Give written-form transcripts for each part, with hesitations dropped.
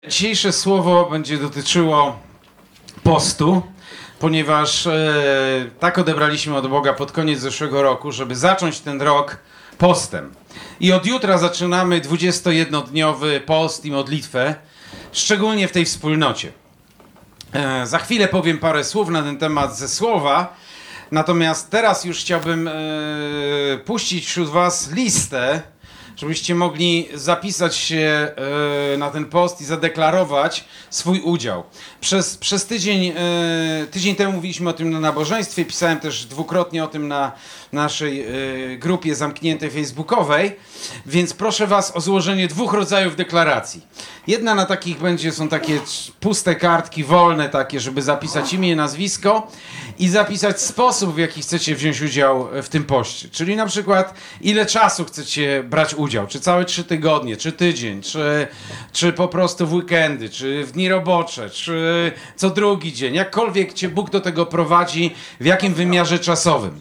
Dzisiejsze słowo będzie dotyczyło postu, ponieważ tak odebraliśmy od Boga pod koniec zeszłego roku, żeby zacząć ten rok postem. I od jutra zaczynamy 21-dniowy post i modlitwę, szczególnie w tej wspólnocie. Za chwilę powiem parę słów na ten temat ze słowa, natomiast teraz już chciałbym puścić wśród was listę, żebyście mogli zapisać się na ten post i zadeklarować swój udział. Przez tydzień temu mówiliśmy o tym na nabożeństwie, pisałem też dwukrotnie o tym na naszej grupie zamkniętej facebookowej, więc proszę was o złożenie dwóch rodzajów deklaracji. Jedna na takich są takie puste kartki, wolne takie, żeby zapisać imię, nazwisko i zapisać sposób, w jaki chcecie wziąć udział w tym poście. Czyli na przykład ile czasu chcecie brać udział, czy całe 3 tygodnie, czy tydzień, czy po prostu w weekendy, czy w dni robocze, czy co drugi dzień, jakkolwiek cię Bóg do tego prowadzi, w jakim wymiarze czasowym.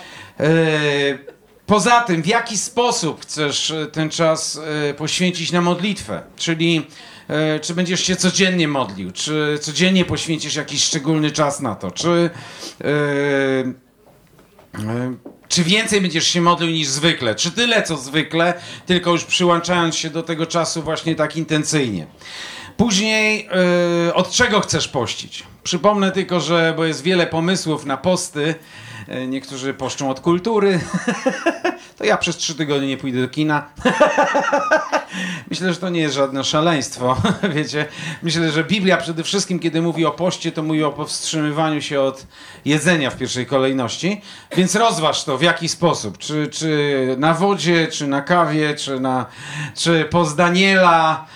Poza tym, w jaki sposób chcesz ten czas poświęcić na modlitwę, czyli czy będziesz się codziennie modlił, czy codziennie poświęcisz jakiś szczególny czas na to, czy więcej będziesz się modlił niż zwykle, czy tyle co zwykle, tylko już przyłączając się do tego czasu właśnie tak intencyjnie. Później od czego chcesz pościć? Przypomnę tylko, bo jest wiele pomysłów na posty. Niektórzy poszczą od kultury. To ja przez 3 tygodnie nie pójdę do kina. Myślę, że to nie jest żadne szaleństwo. Wiecie, myślę, że Biblia przede wszystkim, kiedy mówi o poście, to mówi o powstrzymywaniu się od jedzenia w pierwszej kolejności. Więc rozważ to, w jaki sposób. Czy na wodzie, czy na kawie, czy post Daniela,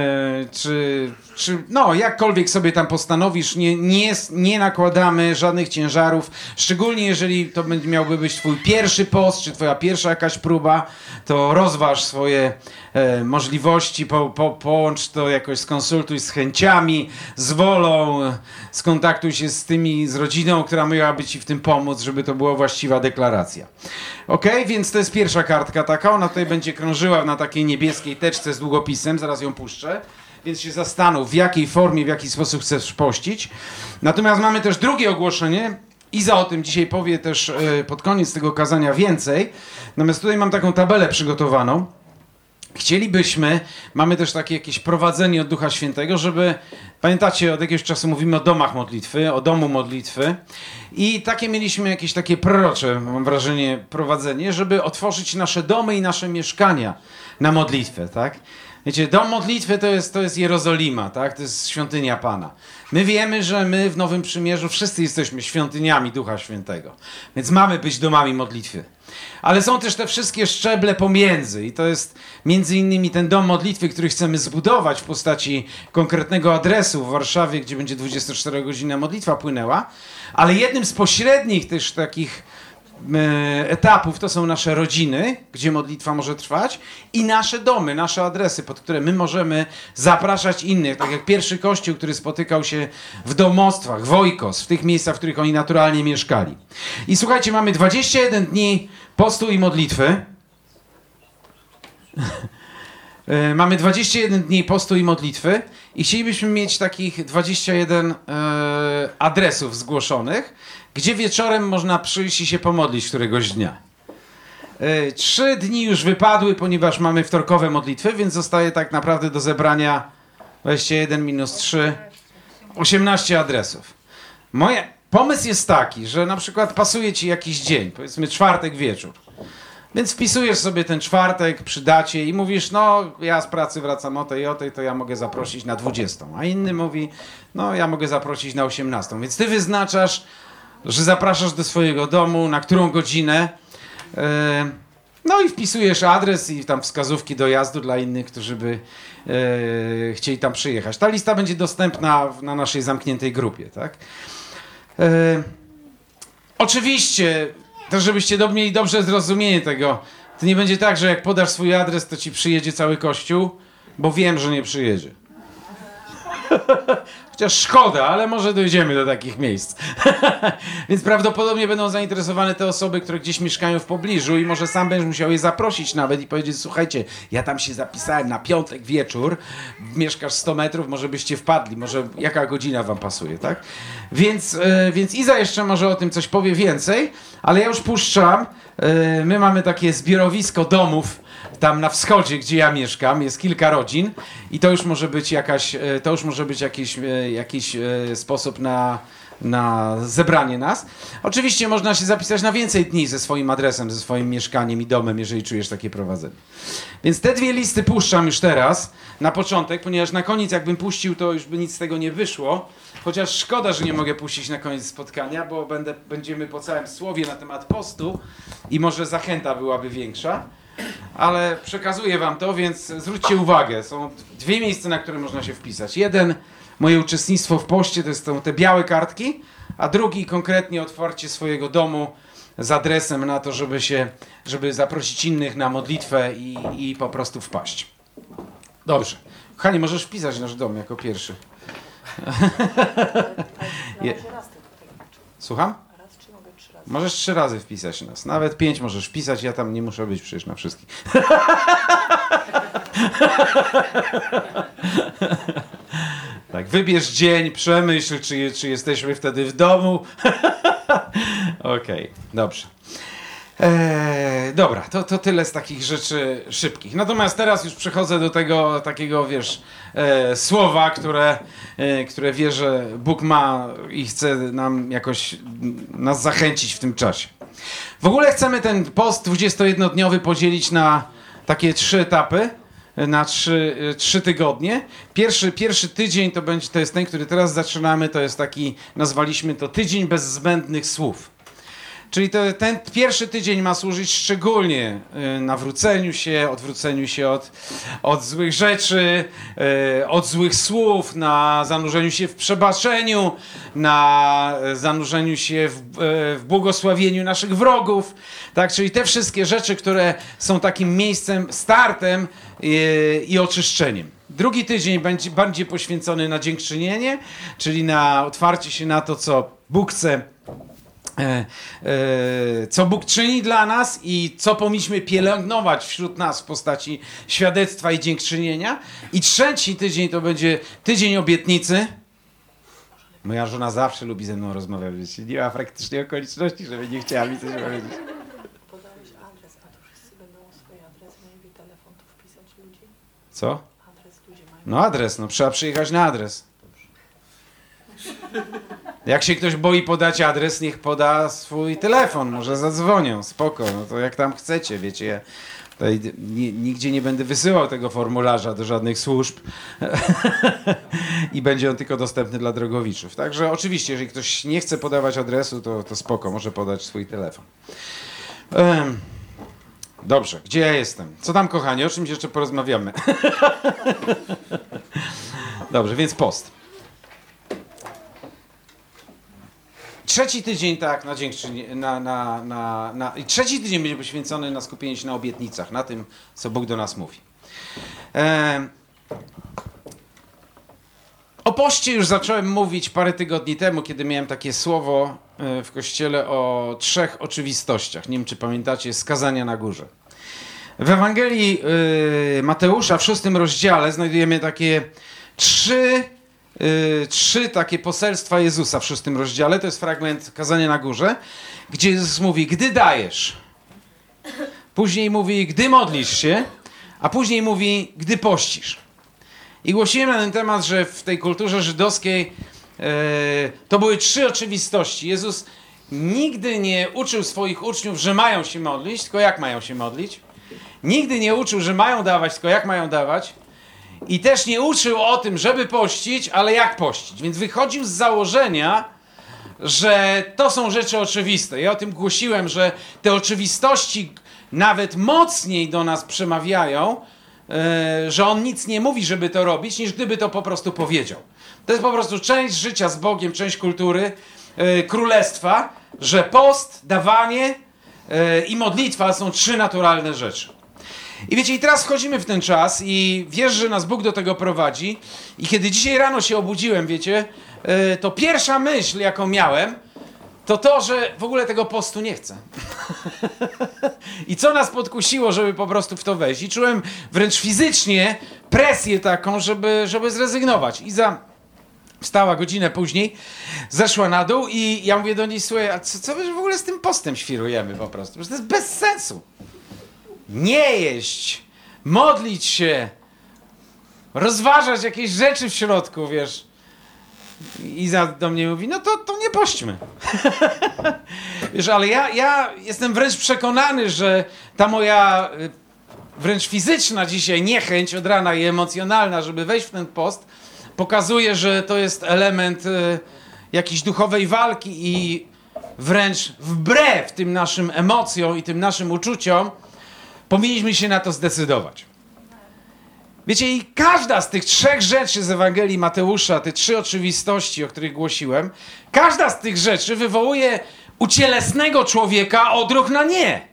no, jakkolwiek sobie tam postanowisz, nie nakładamy żadnych ciężarów, szczególnie jeżeli to miałby być twój pierwszy post, czy twoja pierwsza jakaś próba, to rozważ swoje możliwości, połącz to jakoś, skonsultuj z chęciami, z wolą, skontaktuj się z rodziną, która miałaby ci w tym pomóc, żeby to była właściwa deklaracja. Okej, więc to jest pierwsza kartka taka, ona tutaj będzie krążyła na takiej niebieskiej teczce z długopisem, zaraz ją puszczę. Więc się zastanów, w jakiej formie, w jaki sposób chcesz pościć. Natomiast mamy też drugie ogłoszenie. Iza o tym dzisiaj powie też pod koniec tego kazania więcej. Natomiast tutaj mam taką tabelę przygotowaną. Mamy też takie jakieś prowadzenie od Ducha Świętego, żeby, pamiętacie, od jakiegoś czasu mówimy o domach modlitwy, o domu modlitwy i takie mieliśmy jakieś takie prorocze, mam wrażenie, prowadzenie, żeby otworzyć nasze domy i nasze mieszkania na modlitwę, tak? Wiecie, dom modlitwy to jest Jerozolima, tak? To jest świątynia Pana. My wiemy, że my w Nowym Przymierzu wszyscy jesteśmy świątyniami Ducha Świętego, więc mamy być domami modlitwy. Ale są też te wszystkie szczeble pomiędzy i to jest między innymi ten dom modlitwy, który chcemy zbudować w postaci konkretnego adresu w Warszawie, gdzie będzie 24-godzinna modlitwa płynęła, ale jednym z pośrednich też takich etapów to są nasze rodziny, gdzie modlitwa może trwać i nasze domy, nasze adresy, pod które my możemy zapraszać innych, tak jak pierwszy kościół, który spotykał się w domostwach, w oikos, w tych miejscach, w których oni naturalnie mieszkali. I słuchajcie, mamy 21 dni postu i modlitwy. Mamy 21 dni postu i modlitwy i chcielibyśmy mieć takich 21 adresów zgłoszonych, gdzie wieczorem można przyjść i się pomodlić któregoś dnia. 3 dni już wypadły, ponieważ mamy wtorkowe modlitwy, więc zostaje tak naprawdę do zebrania 21 minus 3, 18 adresów. Pomysł jest taki, że na przykład pasuje ci jakiś dzień, powiedzmy czwartek wieczór. Więc wpisujesz sobie ten czwartek przy dacie i mówisz, no ja z pracy wracam o tej, to ja mogę zaprosić na 20. A inny mówi, no ja mogę zaprosić na 18. Więc ty wyznaczasz, że zapraszasz do swojego domu, na którą godzinę. No i wpisujesz adres i tam wskazówki dojazdu dla innych, którzy by chcieli tam przyjechać. Ta lista będzie dostępna na naszej zamkniętej grupie, tak? Oczywiście, też żebyście mieli dobrze zrozumienie tego, to nie będzie tak, że jak podasz swój adres, to ci przyjedzie cały kościół, bo wiem, że nie przyjedzie. Chociaż szkoda, ale może dojdziemy do takich miejsc. Więc prawdopodobnie będą zainteresowane te osoby, które gdzieś mieszkają w pobliżu i może sam będziesz musiał je zaprosić nawet i powiedzieć, słuchajcie, ja tam się zapisałem na piątek wieczór, mieszkasz 100 metrów, może byście wpadli, może jaka godzina wam pasuje, tak? Więc Iza jeszcze może o tym coś powie więcej, ale ja już puszczam. My mamy takie zbiorowisko domów tam na wschodzie, gdzie ja mieszkam, jest kilka rodzin i to już może być jakiś sposób na zebranie nas. Oczywiście można się zapisać na więcej dni ze swoim adresem, ze swoim mieszkaniem i domem, jeżeli czujesz takie prowadzenie. Więc te dwie listy puszczam już teraz, na początek, ponieważ na koniec jakbym puścił, to już by nic z tego nie wyszło. Chociaż szkoda, że nie mogę puścić na koniec spotkania, bo będziemy po całym słowie na temat postu i może zachęta byłaby większa. Ale przekazuję wam to, więc zwróćcie uwagę. Są dwie miejsca, na które można się wpisać. Jeden, moje uczestnictwo w poście, to są te białe kartki, a drugi konkretnie otwarcie swojego domu z adresem na to, żeby zaprosić innych na modlitwę i po prostu wpaść. Dobrze. Kochani, możesz wpisać nasz dom jako pierwszy. Słucham? Możesz 3 razy wpisać nas. Nawet 5 możesz wpisać, ja tam nie muszę być przecież na wszystkich. Tak, wybierz dzień, przemyśl, czy jesteśmy wtedy w domu. Okej, dobrze. Dobra, to tyle z takich rzeczy szybkich. Natomiast teraz już przechodzę do tego takiego, słowa, które wie, że Bóg ma i chce nas zachęcić w tym czasie. W ogóle chcemy ten post 21-dniowy podzielić na takie 3 etapy, na 3 tygodnie. Pierwszy tydzień to jest ten, który teraz zaczynamy, to jest taki, nazwaliśmy to tydzień bez zbędnych słów. Czyli ten pierwszy tydzień ma służyć szczególnie nawróceniu się, odwróceniu się od złych rzeczy, od złych słów, na zanurzeniu się w przebaczeniu, na zanurzeniu się w błogosławieniu naszych wrogów. Tak? Czyli te wszystkie rzeczy, które są takim miejscem, startem i oczyszczeniem. Drugi tydzień będzie poświęcony na dziękczynienie, czyli na otwarcie się na to, co Bóg chce, co Bóg czyni dla nas i co powinniśmy pielęgnować wśród nas w postaci świadectwa i dziękczynienia. I trzeci tydzień to będzie tydzień obietnicy. Moja żona zawsze lubi ze mną rozmawiać, wiecie, nie ma praktycznie okoliczności, żeby nie chciała mi coś powiedzieć. Podałeś adres, a to wszyscy będą swoje adresy, najlepiej telefon tu wpisać ludzi. Co? Adres ludzie mają. No adres, trzeba przyjechać na adres. Jak się ktoś boi podać adres, niech poda swój telefon, może zadzwonią, spoko, no to jak tam chcecie, wiecie, ja tutaj nigdzie nie będę wysyłał tego formularza do żadnych służb i będzie on tylko dostępny dla drogowiczów. Także oczywiście, jeżeli ktoś nie chce podawać adresu, to spoko, może podać swój telefon. Dobrze, gdzie ja jestem? Co tam, kochani, o czymś jeszcze porozmawiamy? Dobrze, więc post. Trzeci tydzień, tak, na dziękczynienie, i trzeci tydzień będzie poświęcony na skupienie się na obietnicach, na tym, co Bóg do nas mówi. O poście już zacząłem mówić parę tygodni temu, kiedy miałem takie słowo w kościele o 3 oczywistościach. Nie wiem, czy pamiętacie, z Kazania na Górze. W Ewangelii Mateusza w 6 rozdziale znajdujemy takie 3 takie poselstwa Jezusa w 6 rozdziale. To jest fragment Kazania na Górze, gdzie Jezus mówi, gdy dajesz. Później mówi, gdy modlisz się, a później mówi, gdy pościsz. I głosiłem na ten temat, że w tej kulturze żydowskiej to były 3 oczywistości. Jezus nigdy nie uczył swoich uczniów, że mają się modlić, tylko jak mają się modlić. Nigdy nie uczył, że mają dawać, tylko jak mają dawać. I też nie uczył o tym, żeby pościć, ale jak pościć. Więc wychodził z założenia, że to są rzeczy oczywiste. Ja o tym głosiłem, że te oczywistości nawet mocniej do nas przemawiają, że on nic nie mówi, żeby to robić, niż gdyby to po prostu powiedział. To jest po prostu część życia z Bogiem, część kultury, królestwa, że post, dawanie i modlitwa są 3 naturalne rzeczy. I wiecie, i teraz wchodzimy w ten czas i wierzę, że nas Bóg do tego prowadzi. I kiedy dzisiaj rano się obudziłem, wiecie, to pierwsza myśl, jaką miałem, to, że w ogóle tego postu nie chcę. I co nas podkusiło, żeby po prostu w to wejść. I czułem wręcz fizycznie presję taką, żeby zrezygnować. Iza wstała godzinę później, zeszła na dół i ja mówię do niej, słuchaj, a co my w ogóle z tym postem świrujemy po prostu? Przecież to jest bez sensu. Nie jeść, modlić się, rozważać jakieś rzeczy w środku, wiesz. Iza do mnie mówi, no to nie pośćmy. Wiesz, ale ja jestem wręcz przekonany, że ta moja wręcz fizyczna dzisiaj niechęć od rana i emocjonalna, żeby wejść w ten post, pokazuje, że to jest element jakiejś duchowej walki i wręcz wbrew tym naszym emocjom i tym naszym uczuciom powinniśmy się na to zdecydować. Wiecie, i każda z tych 3 rzeczy z Ewangelii Mateusza, te 3 oczywistości, o których głosiłem, każda z tych rzeczy wywołuje u cielesnego człowieka odruch na nie.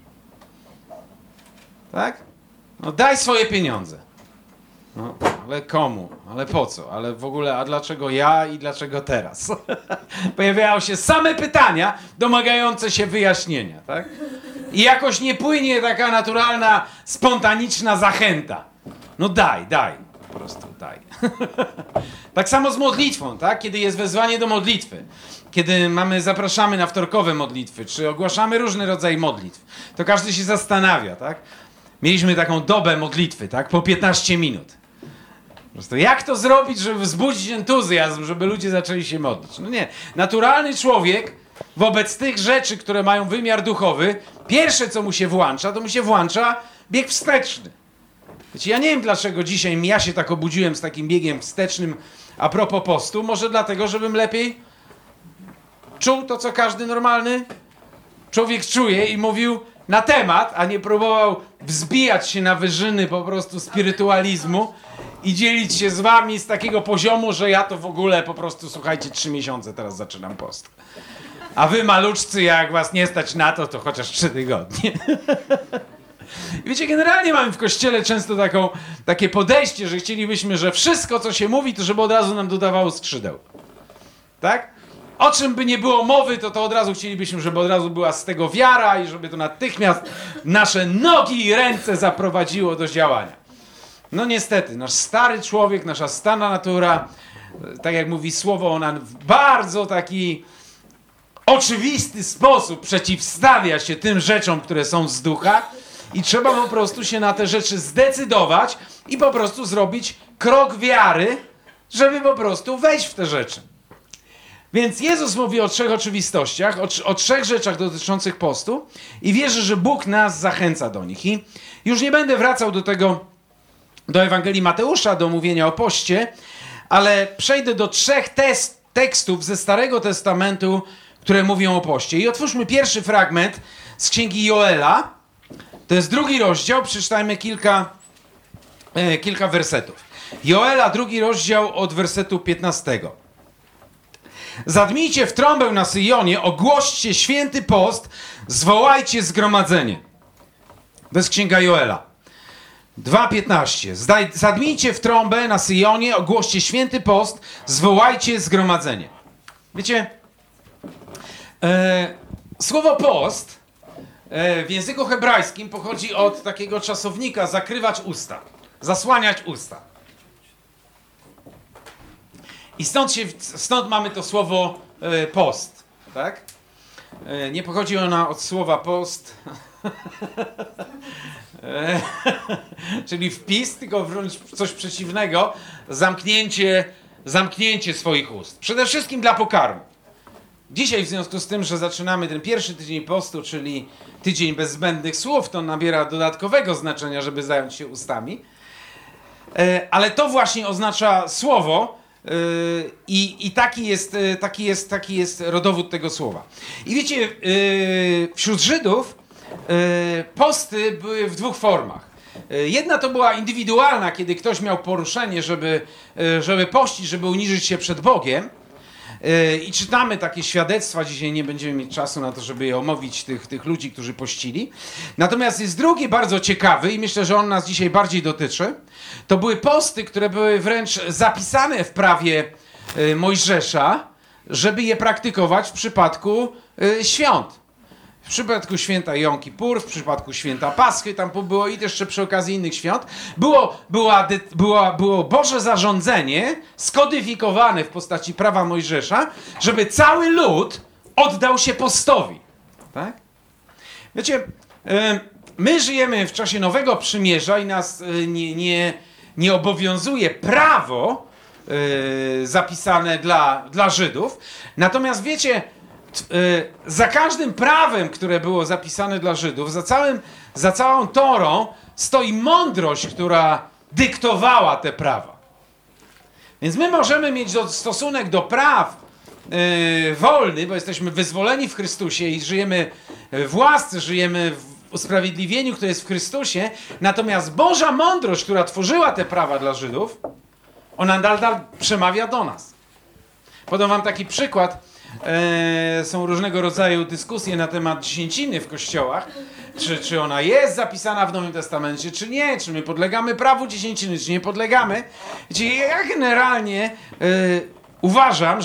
Tak? No daj swoje pieniądze. No, ale komu? Ale po co? Ale w ogóle, a dlaczego ja i dlaczego teraz? Pojawiają się same pytania domagające się wyjaśnienia, tak? I jakoś nie płynie taka naturalna, spontaniczna zachęta. No daj, po prostu daj. Tak samo z modlitwą, tak? Kiedy jest wezwanie do modlitwy, kiedy zapraszamy na wtorkowe modlitwy, czy ogłaszamy różny rodzaj modlitw, to każdy się zastanawia, tak? Mieliśmy taką dobę modlitwy, tak? Po 15 minut. Po prostu jak to zrobić, żeby wzbudzić entuzjazm, żeby ludzie zaczęli się modlić? No nie. Naturalny człowiek wobec tych rzeczy, które mają wymiar duchowy, pierwsze co mu się włącza, to mu się włącza bieg wsteczny. Wiecie, ja nie wiem dlaczego dzisiaj ja się tak obudziłem z takim biegiem wstecznym a propos postu. Może dlatego, żebym lepiej czuł to, co każdy normalny człowiek czuje i mówił na temat, a nie próbował wzbijać się na wyżyny po prostu spirytualizmu i dzielić się z wami z takiego poziomu, że ja to w ogóle po prostu, słuchajcie, 3 miesiące teraz zaczynam post. A wy maluczcy, jak was nie stać na to chociaż 3 tygodnie. I wiecie, generalnie mamy w Kościele często takie podejście, że chcielibyśmy, że wszystko, co się mówi, to żeby od razu nam dodawało skrzydeł. Tak? O czym by nie było mowy, to od razu chcielibyśmy, żeby od razu była z tego wiara i żeby to natychmiast nasze nogi i ręce zaprowadziło do działania. No niestety, nasz stary człowiek, nasza stara natura, tak jak mówi słowo, ona w bardzo taki oczywisty sposób przeciwstawia się tym rzeczom, które są z ducha i trzeba po prostu się na te rzeczy zdecydować i po prostu zrobić krok wiary, żeby po prostu wejść w te rzeczy. Więc Jezus mówi o 3 oczywistościach, o 3 rzeczach dotyczących postu i wierzę, że Bóg nas zachęca do nich. I już nie będę wracał do Ewangelii Mateusza, do mówienia o poście, ale przejdę do 3 tekstów ze Starego Testamentu, które mówią o poście. I otwórzmy pierwszy fragment z Księgi Joela. To jest 2 rozdział, przeczytajmy kilka wersetów. Joela, 2 rozdział od wersetu 15. Zadmijcie w trąbę na Syjonie, ogłoście święty post, zwołajcie zgromadzenie. To jest Księga Joela. 2:15. Zadmijcie w trąbę na Syjonie, ogłoście święty post, zwołajcie zgromadzenie. Wiecie, słowo post w języku hebrajskim pochodzi od takiego czasownika zakrywać usta, zasłaniać usta. I stąd mamy to słowo post, tak? Nie pochodzi ona od słowa post, czyli wpis, tylko wręcz coś przeciwnego, zamknięcie swoich ust. Przede wszystkim dla pokarmu. Dzisiaj w związku z tym, że zaczynamy ten pierwszy tydzień postu, czyli tydzień bez zbędnych słów, to nabiera dodatkowego znaczenia, żeby zająć się ustami. Ale to właśnie oznacza słowo i taki jest rodowód tego słowa. I wiecie, wśród Żydów posty były w 2 formach. Jedna to była indywidualna, kiedy ktoś miał poruszenie, żeby pościć, żeby uniżyć się przed Bogiem. I czytamy takie świadectwa, dzisiaj nie będziemy mieć czasu na to, żeby je omówić, tych ludzi, którzy pościli. Natomiast jest drugi bardzo ciekawy i myślę, że on nas dzisiaj bardziej dotyczy. To były posty, które były wręcz zapisane w prawie Mojżesza, żeby je praktykować w przypadku świąt. W przypadku święta Jom Kippur, w przypadku święta Paschy, tam było i jeszcze przy okazji innych świąt, było Boże zarządzenie skodyfikowane w postaci prawa Mojżesza, żeby cały lud oddał się postowi. Tak? Wiecie, my żyjemy w czasie Nowego Przymierza i nas nie obowiązuje prawo zapisane dla Żydów. Natomiast wiecie, za każdym prawem, które było zapisane dla Żydów, za całą Torą stoi mądrość, która dyktowała te prawa. Więc my możemy mieć stosunek do praw wolny, bo jesteśmy wyzwoleni w Chrystusie i żyjemy w łasce, żyjemy w usprawiedliwieniu, które jest w Chrystusie. Natomiast Boża mądrość, która tworzyła te prawa dla Żydów, ona nadal przemawia do nas. Podam wam taki przykład. Są różnego rodzaju dyskusje na temat dziesięciny w kościołach. Czy ona jest zapisana w Nowym Testamencie, czy nie. Czy my podlegamy prawu dziesięciny, czy nie podlegamy. Wiecie, ja generalnie uważam,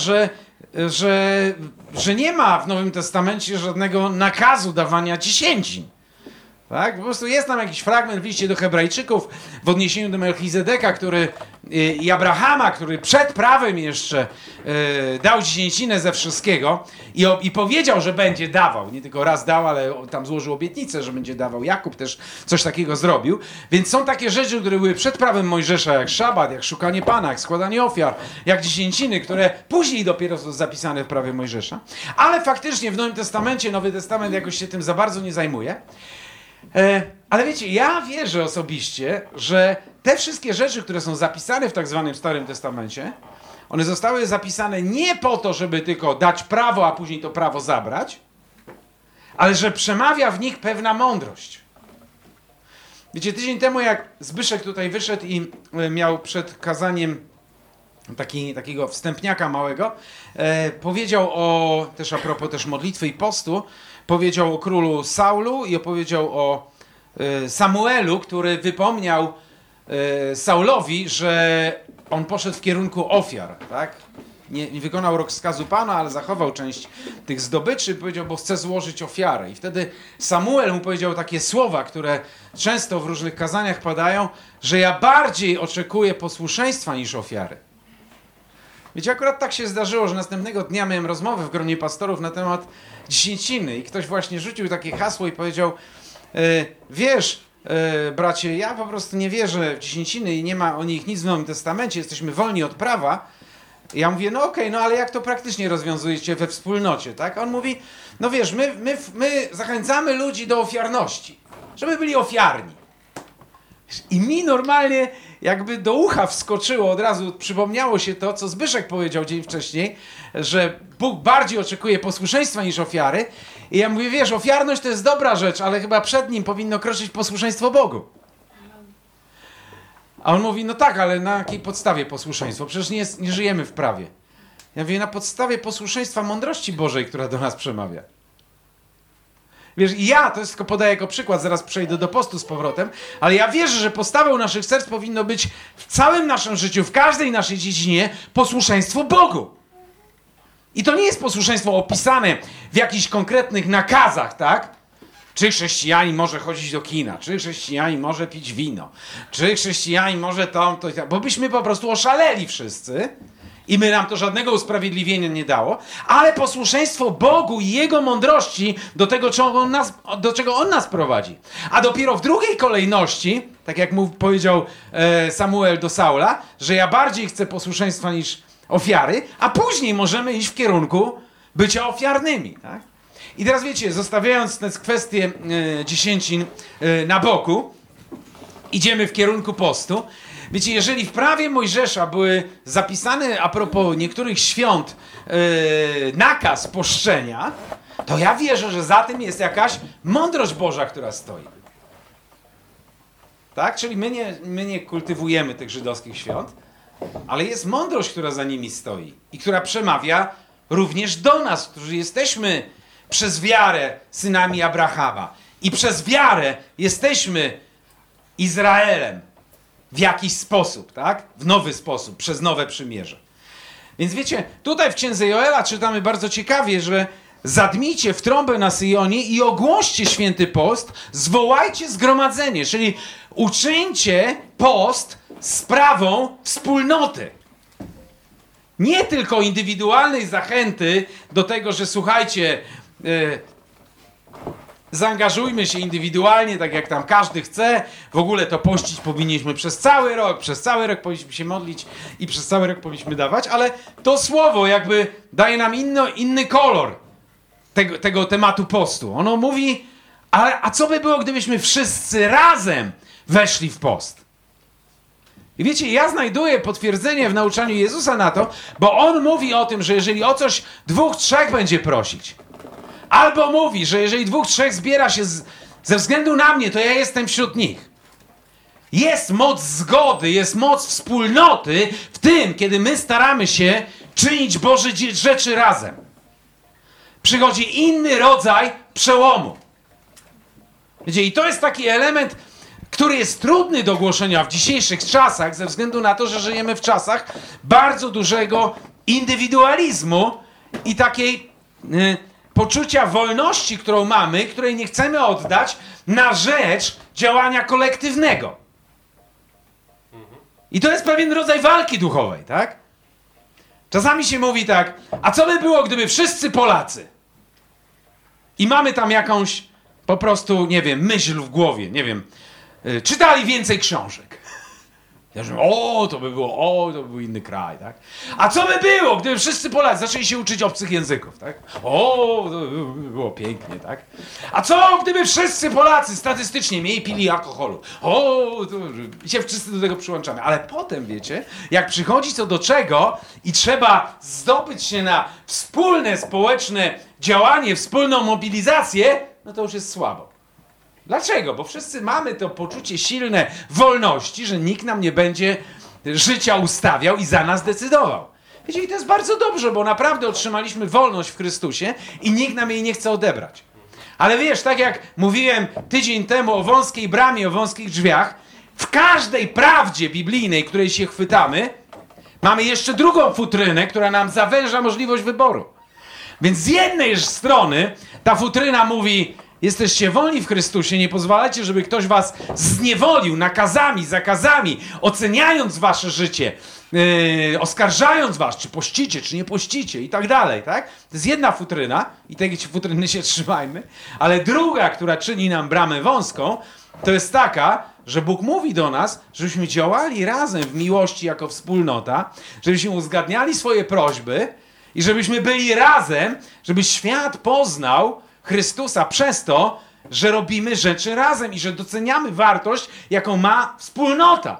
że nie ma w Nowym Testamencie żadnego nakazu dawania dziesięcin. Tak? Po prostu jest tam jakiś fragment w liście do Hebrajczyków w odniesieniu do Melchizedeka, i Abrahama, który przed prawem jeszcze dał dziesięcinę ze wszystkiego i powiedział, że będzie dawał. Nie tylko raz dał, ale tam złożył obietnicę, że będzie dawał. Jakub też coś takiego zrobił. Więc są takie rzeczy, które były przed prawem Mojżesza, jak szabat, jak szukanie Pana, jak składanie ofiar, jak dziesięciny, które później dopiero są zapisane w prawie Mojżesza. Ale faktycznie w Nowym Testamencie, Nowy Testament jakoś się tym za bardzo nie zajmuje. Ale wiecie, ja wierzę osobiście, że te wszystkie rzeczy, które są zapisane w tak zwanym Starym Testamencie, one zostały zapisane nie po to, żeby tylko dać prawo, a później to prawo zabrać, ale że przemawia w nich pewna mądrość. Wiecie, tydzień temu jak Zbyszek tutaj wyszedł i miał przed kazaniem takiego wstępniaka małego, powiedział też a propos też modlitwy i postu, powiedział o królu Saulu i opowiedział o Samuelu, który wypomniał Saulowi, że on poszedł w kierunku ofiar, tak? Nie wykonał rozkazu Pana, ale zachował część tych zdobyczy, powiedział, bo chce złożyć ofiarę. I wtedy Samuel mu powiedział takie słowa, które często w różnych kazaniach padają, że ja bardziej oczekuję posłuszeństwa niż ofiary. Wiecie, akurat tak się zdarzyło, że następnego dnia miałem rozmowę w gronie pastorów na temat dziesięciny i ktoś właśnie rzucił takie hasło i powiedział, wiesz, bracie, ja po prostu nie wierzę w dziesięciny i nie ma o nich nic w Nowym Testamencie, jesteśmy wolni od prawa. I ja mówię, no okej, no ale jak to praktycznie rozwiązujecie we wspólnocie, tak? On mówi, no wiesz, my zachęcamy ludzi do ofiarności, żeby byli ofiarni. I mi normalnie jakby do ucha wskoczyło, od razu przypomniało się to, co Zbyszek powiedział dzień wcześniej, że Bóg bardziej oczekuje posłuszeństwa niż ofiary. I ja mówię, wiesz, ofiarność to jest dobra rzecz, ale chyba przed nim powinno kroczyć posłuszeństwo Bogu. A on mówi, no tak, ale na jakiej podstawie posłuszeństwo? Przecież nie żyjemy w prawie. Ja mówię, na podstawie posłuszeństwa mądrości Bożej, która do nas przemawia. Wiesz, i ja, to jest tylko podaję jako przykład, zaraz przejdę do postu z powrotem, ale ja wierzę, że postawą naszych serc powinno być w całym naszym życiu, w każdej naszej dziedzinie posłuszeństwo Bogu. I to nie jest posłuszeństwo opisane w jakichś konkretnych nakazach, tak? Czy chrześcijanin może chodzić do kina, czy chrześcijanin może pić wino, czy chrześcijanin może to i tak, bo byśmy po prostu oszaleli wszyscy i nam to żadnego usprawiedliwienia nie dało, ale posłuszeństwo Bogu i Jego mądrości do tego, do czego On nas prowadzi. A dopiero w drugiej kolejności, tak jak powiedział Samuel do Saula, że ja bardziej chcę posłuszeństwa niż ofiary, a później możemy iść w kierunku bycia ofiarnymi, tak? I teraz wiecie, zostawiając tę kwestię dziesięcin na boku, idziemy w kierunku postu. Wiecie, jeżeli w prawie Mojżesza były zapisane a propos niektórych świąt nakaz poszczenia, to ja wierzę, że za tym jest jakaś mądrość Boża, która stoi. Tak? Czyli my nie kultywujemy tych żydowskich świąt, ale jest mądrość, która za nimi stoi i która przemawia również do nas, którzy jesteśmy przez wiarę synami Abrahama. I przez wiarę jesteśmy Izraelem w jakiś sposób, tak? W nowy sposób, przez nowe przymierze. Więc wiecie, tutaj w księdze Joela czytamy bardzo ciekawie, że zadmijcie w trąbę na Syjonie i ogłoście święty post, zwołajcie zgromadzenie, czyli uczyńcie post sprawą wspólnoty. Nie tylko indywidualnej zachęty do tego, że słuchajcie, zaangażujmy się indywidualnie, tak jak tam każdy chce. W ogóle to pościć powinniśmy przez cały rok powinniśmy się modlić i przez cały rok powinniśmy dawać, ale to słowo jakby daje nam inny kolor tego tematu postu. Ono mówi, a co by było, gdybyśmy wszyscy razem weszli w post? I wiecie, ja znajduję potwierdzenie w nauczaniu Jezusa na to, bo On mówi o tym, że jeżeli o coś 2, 3 będzie prosić, albo mówi, że jeżeli 2, 3 zbiera się ze względu na mnie, to ja jestem wśród nich. Jest moc zgody, jest moc wspólnoty w tym, kiedy my staramy się czynić Boże rzeczy razem. Przychodzi inny rodzaj przełomu. Wiecie, i to jest taki element, który jest trudny do głoszenia w dzisiejszych czasach, ze względu na to, że żyjemy w czasach bardzo dużego indywidualizmu i takiej poczucia wolności, którą mamy, której nie chcemy oddać na rzecz działania kolektywnego. I to jest pewien rodzaj walki duchowej, tak? Czasami się mówi tak, a co by było, gdyby wszyscy Polacy i mamy tam jakąś po prostu, nie wiem, myśl w głowie, nie wiem, czytali więcej książek. Ja mówię, to by był inny kraj, tak? A co by było, gdyby wszyscy Polacy zaczęli się uczyć obcych języków, tak? To by było pięknie, tak? A co, gdyby wszyscy Polacy statystycznie mniej pili alkoholu? I się wszyscy do tego przyłączamy. Ale potem, wiecie, jak przychodzi co do czego i trzeba zdobyć się na wspólne społeczne działanie, wspólną mobilizację, no to już jest słabo. Dlaczego? Bo wszyscy mamy to poczucie silne wolności, że nikt nam nie będzie życia ustawiał i za nas decydował. Wiecie, i to jest bardzo dobrze, bo naprawdę otrzymaliśmy wolność w Chrystusie i nikt nam jej nie chce odebrać. Ale wiesz, tak jak mówiłem tydzień temu o wąskiej bramie, o wąskich drzwiach, w każdej prawdzie biblijnej, której się chwytamy, mamy jeszcze drugą futrynę, która nam zawęża możliwość wyboru. Więc z jednej strony ta futryna mówi: jesteście wolni w Chrystusie, nie pozwalajcie, żeby ktoś was zniewolił nakazami, zakazami, oceniając wasze życie, oskarżając was, czy pościcie, czy nie pościcie i tak dalej, tak? To jest jedna futryna i tej futryny się trzymajmy, ale druga, która czyni nam bramę wąską, to jest taka, że Bóg mówi do nas, żebyśmy działali razem w miłości jako wspólnota, żebyśmy uzgadniali swoje prośby i żebyśmy byli razem, żeby świat poznał Chrystusa przez to, że robimy rzeczy razem i że doceniamy wartość, jaką ma wspólnota.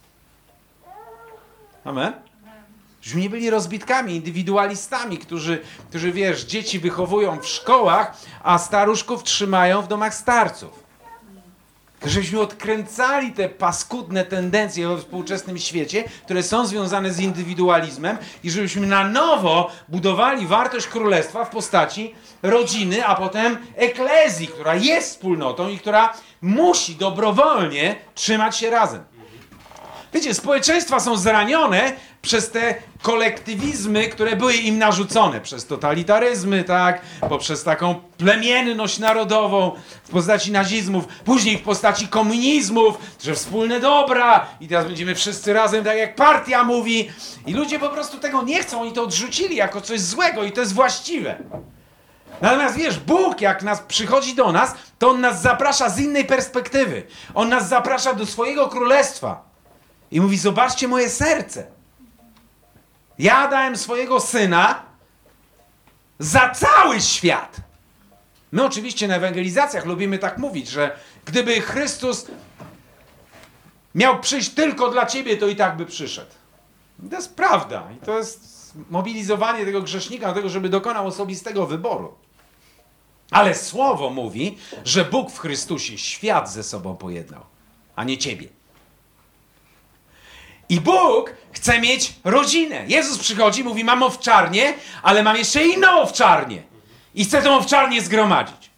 Amen? Żebyśmy nie byli rozbitkami, indywidualistami, którzy wiesz, dzieci wychowują w szkołach, a staruszków trzymają w domach starców. Żebyśmy odkręcali te paskudne tendencje we współczesnym świecie, które są związane z indywidualizmem i żebyśmy na nowo budowali wartość królestwa w postaci rodziny, a potem eklezji, która jest wspólnotą i która musi dobrowolnie trzymać się razem. Wiecie, społeczeństwa są zranione przez te kolektywizmy, które były im narzucone, przez totalitaryzmy, tak, poprzez taką plemienność narodową w postaci nazizmów, później w postaci komunizmów, że wspólne dobra i teraz będziemy wszyscy razem, tak jak partia mówi. I ludzie po prostu tego nie chcą, oni to odrzucili jako coś złego i to jest właściwe. Natomiast wiesz, Bóg jak przychodzi do nas, to On nas zaprasza z innej perspektywy. On nas zaprasza do swojego królestwa. I mówi: zobaczcie moje serce. Ja dałem swojego Syna za cały świat. My oczywiście na ewangelizacjach lubimy tak mówić, że gdyby Chrystus miał przyjść tylko dla ciebie, to i tak by przyszedł. I to jest prawda. I to jest mobilizowanie tego grzesznika do tego, żeby dokonał osobistego wyboru. Ale Słowo mówi, że Bóg w Chrystusie świat ze sobą pojednał, a nie ciebie. I Bóg chce mieć rodzinę. Jezus przychodzi, mówi, mam owczarnię, ale mam jeszcze inną owczarnię. I chcę tą owczarnię zgromadzić.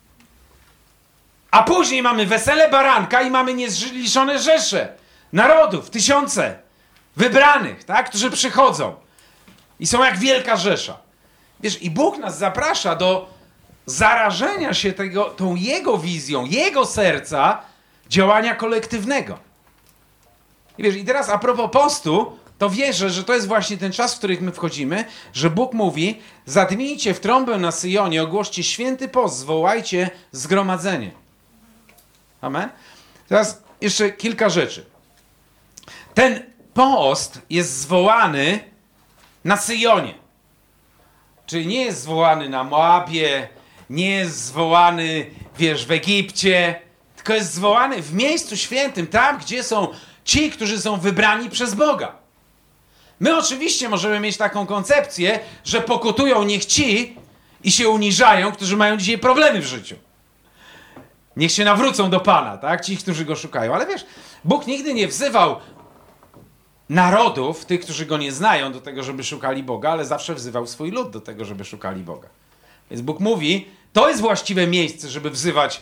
A później mamy wesele baranka i mamy niezliczone rzesze narodów, tysiące wybranych, tak, którzy przychodzą. I są jak wielka rzesza. Wiesz, i Bóg nas zaprasza do zarażenia się tą Jego wizją, Jego serca, działania kolektywnego. I wiesz, i teraz a propos postu, to wierzę, że to jest właśnie ten czas, w który my wchodzimy, że Bóg mówi, zadmijcie w trąbę na Syjonie, ogłoście święty post, zwołajcie zgromadzenie. Amen? Teraz jeszcze kilka rzeczy. Ten post jest zwołany na Syjonie. Czyli nie jest zwołany na Moabie, nie jest zwołany, wiesz, w Egipcie, tylko jest zwołany w miejscu świętym, tam, gdzie są ci, którzy są wybrani przez Boga. My oczywiście możemy mieć taką koncepcję, że pokutują niech ci i się uniżają, którzy mają dzisiaj problemy w życiu. Niech się nawrócą do Pana, tak? Ci, którzy Go szukają. Ale wiesz, Bóg nigdy nie wzywał narodów, tych, którzy Go nie znają, do tego, żeby szukali Boga, ale zawsze wzywał swój lud do tego, żeby szukali Boga. Więc Bóg mówi, to jest właściwe miejsce, żeby wzywać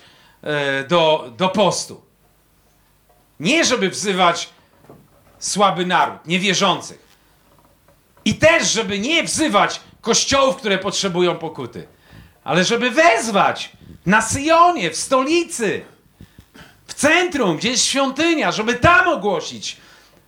do postu. Nie, żeby wzywać słaby naród, niewierzących. I też, żeby nie wzywać kościołów, które potrzebują pokuty, ale żeby wezwać na Syjonie, w stolicy, w centrum, gdzie jest świątynia, żeby tam ogłosić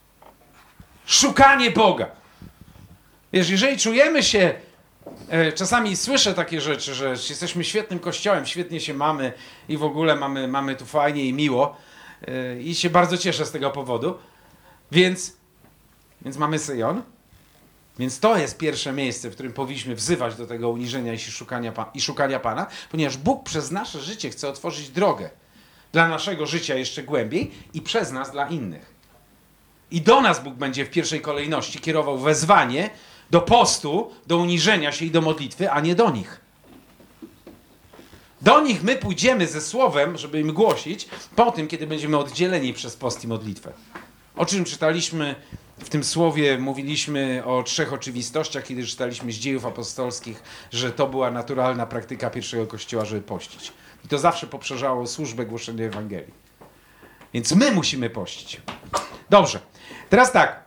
szukanie Boga. Wiesz, jeżeli czujemy się, czasami słyszę takie rzeczy, że jesteśmy świetnym kościołem, świetnie się mamy i w ogóle mamy tu fajnie i miło i się bardzo cieszę z tego powodu, więc mamy Syjon. Więc to jest pierwsze miejsce, w którym powinniśmy wzywać do tego uniżenia i szukania Pana, ponieważ Bóg przez nasze życie chce otworzyć drogę dla naszego życia jeszcze głębiej i przez nas dla innych. I do nas Bóg będzie w pierwszej kolejności kierował wezwanie do postu, do uniżenia się i do modlitwy, a nie do nich. Do nich my pójdziemy ze słowem, żeby im głosić, po tym, kiedy będziemy oddzieleni przez post i modlitwę. O czym czytaliśmy w tym słowie, mówiliśmy o 3 oczywistościach, kiedy czytaliśmy z Dziejów Apostolskich, że to była naturalna praktyka pierwszego Kościoła, żeby pościć. I to zawsze poszerzało służbę głoszenia Ewangelii. Więc my musimy pościć. Dobrze. Teraz tak.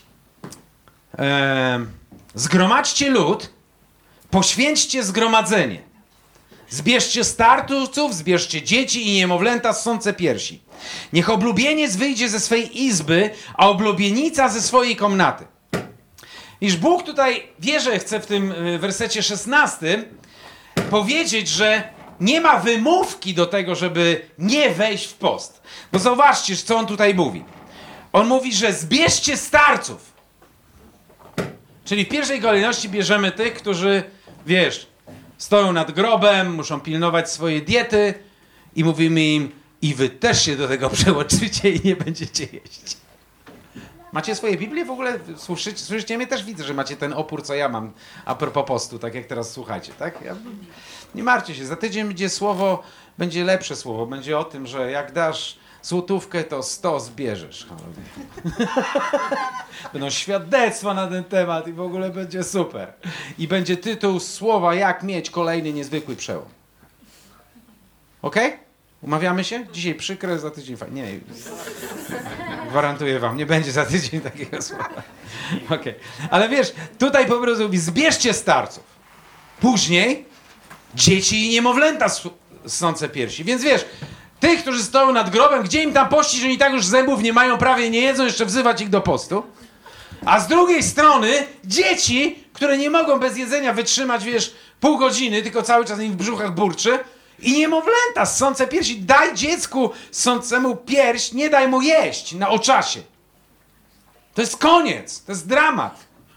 Zgromadźcie lud, poświęćcie zgromadzenie. Zbierzcie starców, zbierzcie dzieci i niemowlęta ssące piersi. Niech oblubieniec wyjdzie ze swej izby, a oblubienica ze swojej komnaty. Iż Bóg tutaj, wierzę, chce w tym wersecie 16 powiedzieć, że nie ma wymówki do tego, żeby nie wejść w post. Bo zauważcie, co on tutaj mówi. On mówi, że zbierzcie starców. Czyli w pierwszej kolejności bierzemy tych, którzy, wiesz, stoją nad grobem, muszą pilnować swoje diety i mówimy im, i wy też się do tego przełączycie i nie będziecie jeść. Macie swoje Biblię w ogóle? Słyszycie mnie? Też widzę, że macie ten opór, co ja mam a propos postu, tak jak teraz słuchacie, tak? Nie martwcie się, za tydzień będzie słowo, będzie lepsze słowo, będzie o tym, że jak dasz złotówkę, to 100 zbierzesz. Będą świadectwa na ten temat i w ogóle będzie super. I będzie tytuł słowa, jak mieć kolejny niezwykły przełom. Okej? Umawiamy się? Dzisiaj przykre, za tydzień fajnie. Nie, gwarantuję wam, nie będzie za tydzień takiego słowa. Okej. Ale wiesz, tutaj po prostu mówi, zbierzcie starców. Później dzieci i niemowlęta ssące piersi. Więc wiesz, tych, którzy stoją nad grobem, gdzie im tam pościć, że oni tak już zębów nie mają, prawie nie jedzą, jeszcze wzywać ich do postu. A z drugiej strony dzieci, które nie mogą bez jedzenia wytrzymać, wiesz, pół godziny, tylko cały czas im w brzuchach burczy. I niemowlęta ssące piersi. Daj dziecku ssącemu pierś, nie daj mu jeść o czasie. To jest koniec, to jest dramat.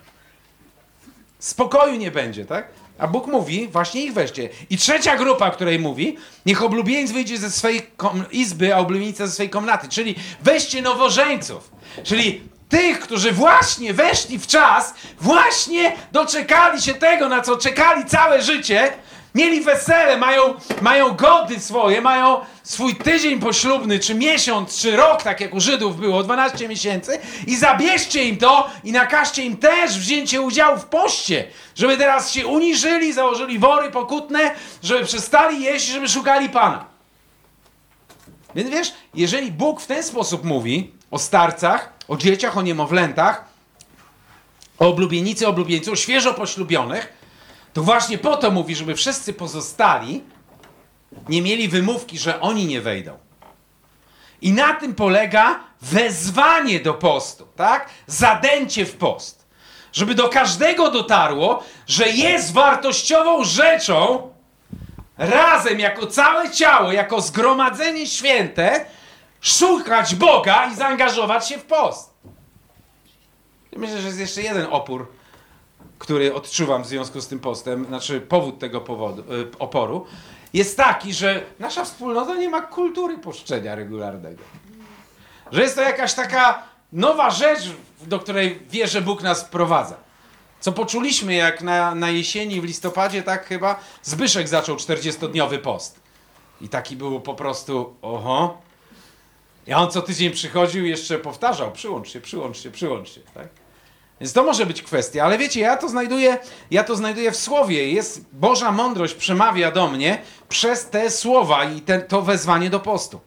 Spokoju nie będzie, tak? A Bóg mówi, właśnie ich weźcie. I trzecia grupa, której mówi, niech oblubieniec wyjdzie ze swojej izby, a oblubienica ze swojej komnaty. Czyli weźcie nowożeńców. Czyli tych, którzy właśnie weszli w czas, właśnie doczekali się tego, na co czekali całe życie. Mieli wesele, mają gody swoje, mają swój tydzień poślubny, czy miesiąc, czy rok, tak jak u Żydów było, 12 miesięcy i zabierzcie im to i nakażcie im też wzięcie udziału w poście, żeby teraz się uniżyli, założyli wory pokutne, żeby przestali jeść, żeby szukali Pana. Więc wiesz, jeżeli Bóg w ten sposób mówi o starcach, o dzieciach, o niemowlętach, o oblubienicy, oblubieńcu, o świeżo poślubionych, to właśnie po to mówi, żeby wszyscy pozostali nie mieli wymówki, że oni nie wejdą. I na tym polega wezwanie do postu, tak? Zadęcie w post. Żeby do każdego dotarło, że jest wartościową rzeczą razem, jako całe ciało, jako zgromadzenie święte, szukać Boga i zaangażować się w post. Myślę, że jest jeszcze jeden opór, który odczuwam w związku z tym postem, znaczy powód tego oporu, jest taki, że nasza wspólnota nie ma kultury poszczenia regularnego. Że jest to jakaś taka nowa rzecz, do której wie, że Bóg nas wprowadza. Co poczuliśmy, jak na jesieni, w listopadzie, tak chyba, Zbyszek zaczął 40-dniowy post. I taki był po prostu, oho. I on co tydzień przychodził i jeszcze powtarzał, przyłącz się, tak? Więc to może być kwestia, ale wiecie, ja to znajduję w Słowie. Jest Boża mądrość przemawia do mnie przez te słowa i to wezwanie do postu.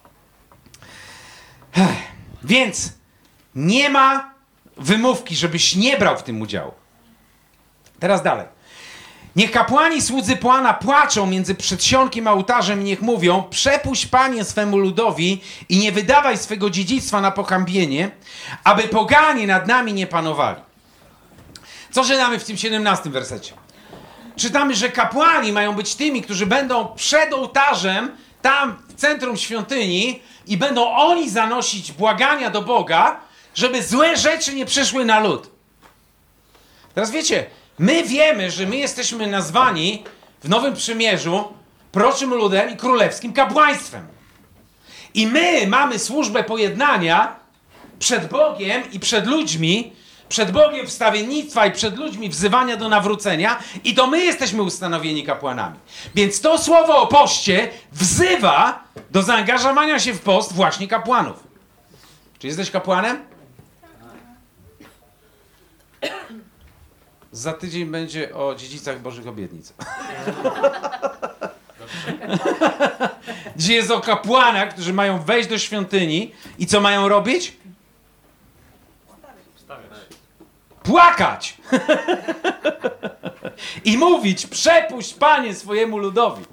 Więc nie ma wymówki, żebyś nie brał w tym udziału. Teraz dalej. Niech kapłani słudzy Pana płaczą między przedsionkiem a ołtarzem i niech mówią: przepuść, Panie, swemu ludowi i nie wydawaj swego dziedzictwa na pohańbienie, aby poganie nad nami nie panowali. Co czytamy w tym 17 wersecie? Czytamy, że kapłani mają być tymi, którzy będą przed ołtarzem, tam w centrum świątyni i będą oni zanosić błagania do Boga, żeby złe rzeczy nie przyszły na lud. Teraz wiecie, my wiemy, że my jesteśmy nazwani w Nowym Przymierzu proczym ludem i królewskim kapłaństwem. I my mamy służbę pojednania przed Bogiem i przed ludźmi, przed Bogiem wstawiennictwa i przed ludźmi wzywania do nawrócenia i to my jesteśmy ustanowieni kapłanami. Więc to słowo o poście wzywa do zaangażowania się w post właśnie kapłanów. Czy jesteś kapłanem? Za tydzień będzie o dziedzicach Bożych obietnic. Dzisiaj jest o kapłanach, którzy mają wejść do świątyni i co mają robić? Płakać! I mówić: przepuść, Panie, swojemu ludowi.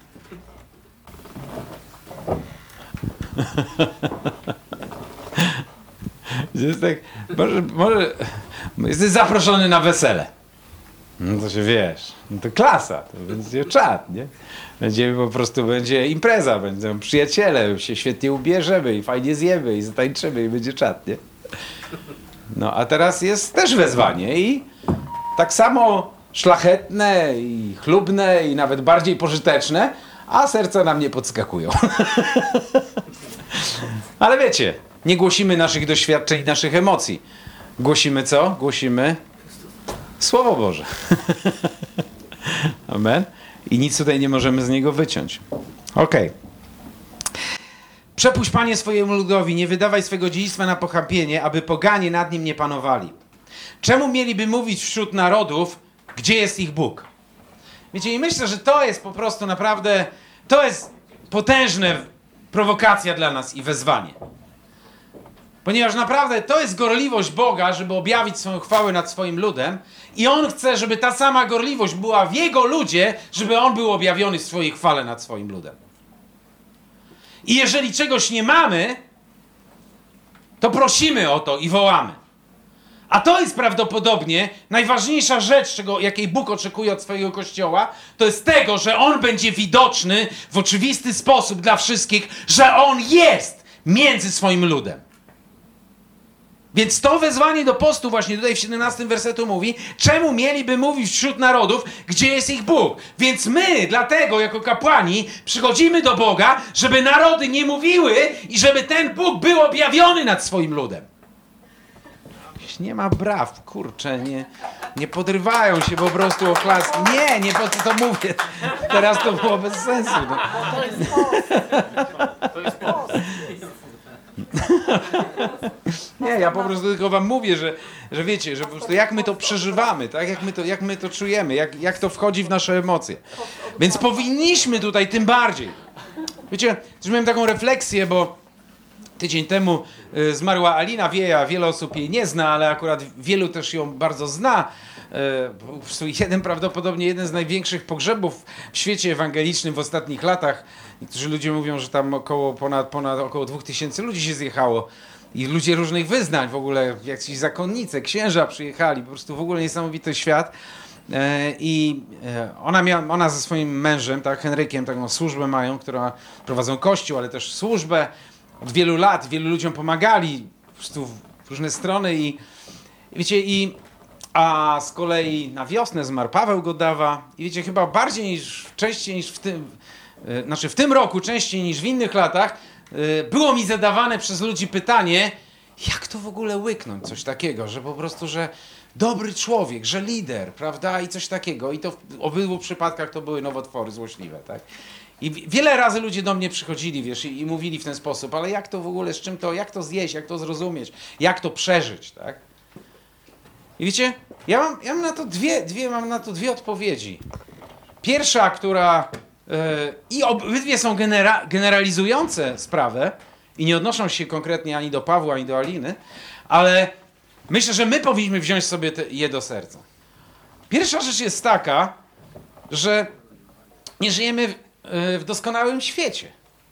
Jest tak, może jesteś zaproszony na wesele. No to się wiesz, no to klasa, to będzie czad, nie? Będzie impreza, będą przyjaciele, się świetnie ubierzemy i fajnie zjemy i zatańczymy i będzie czad, nie? No a teraz jest też wezwanie i tak samo szlachetne i chlubne i nawet bardziej pożyteczne, a serca nam nie podskakują. Ale wiecie, nie głosimy naszych doświadczeń, naszych emocji. Głosimy co? Głosimy Słowo Boże. Amen. I nic tutaj nie możemy z niego wyciąć. Okej. Przepuść, Panie, swojemu ludowi, nie wydawaj swego dziedzictwa na pohańbienie, aby poganie nad nim nie panowali. Czemu mieliby mówić wśród narodów, gdzie jest ich Bóg? Wiecie, i myślę, że to jest po prostu naprawdę, to jest potężna prowokacja dla nas i wezwanie. Ponieważ naprawdę to jest gorliwość Boga, żeby objawić swoją chwałę nad swoim ludem i On chce, żeby ta sama gorliwość była w Jego ludzie, żeby On był objawiony w swojej chwale nad swoim ludem. I jeżeli czegoś nie mamy, to prosimy o to i wołamy. A to jest prawdopodobnie najważniejsza rzecz, jakiej Bóg oczekuje od swojego Kościoła, to jest tego, że On będzie widoczny w oczywisty sposób dla wszystkich, że On jest między swoim ludem. Więc to wezwanie do postu właśnie tutaj w 17 wersetu mówi, czemu mieliby mówić wśród narodów, gdzie jest ich Bóg. Więc my, dlatego jako kapłani, przychodzimy do Boga, żeby narody nie mówiły i żeby ten Bóg był objawiony nad swoim ludem. Przecież nie ma braw, kurczę, nie podrywają się po prostu o klaski. Nie po co to mówię. Teraz to było bez sensu. No. To jest post. Nie, ja po prostu tylko wam mówię, że wiecie, że po prostu jak my to przeżywamy, tak? Jak my to czujemy, jak to wchodzi w nasze emocje. Więc powinniśmy tutaj tym bardziej. Wiecie, też miałem taką refleksję, bo tydzień temu zmarła Alina Wieja, wiele osób jej nie zna, ale akurat wielu też ją bardzo zna. Po prostu prawdopodobnie jeden z największych pogrzebów w świecie ewangelicznym w ostatnich latach. Niektórzy ludzie mówią, że tam ponad około 2000 ludzi się zjechało. I ludzie różnych wyznań, w ogóle jacyś zakonnice, księża przyjechali, po prostu w ogóle niesamowity świat. I ona ze swoim mężem, tak, Henrykiem, taką służbę mają, która prowadzą kościół, ale też służbę. Od wielu lat wielu ludziom pomagali po prostu w różne strony i wiecie, a z kolei na wiosnę zmarł Paweł Godawa i wiecie, chyba częściej niż w tym roku, częściej niż w innych latach, było mi zadawane przez ludzi pytanie, jak to w ogóle łyknąć coś takiego, że po prostu, że dobry człowiek, że lider, prawda, i coś takiego. I to w obydwu przypadkach to były nowotwory złośliwe, tak. I wiele razy ludzie do mnie przychodzili, wiesz, i mówili w ten sposób, ale jak to w ogóle, z czym to, jak to zjeść, jak to zrozumieć, jak to przeżyć, tak. I wiecie, ja mam na to dwie odpowiedzi. Pierwsza, która i obydwie są generalizujące sprawę i nie odnoszą się konkretnie ani do Pawła, ani do Aliny, ale myślę, że my powinniśmy wziąć sobie je do serca. Pierwsza rzecz jest taka, że nie żyjemy w doskonałym świecie.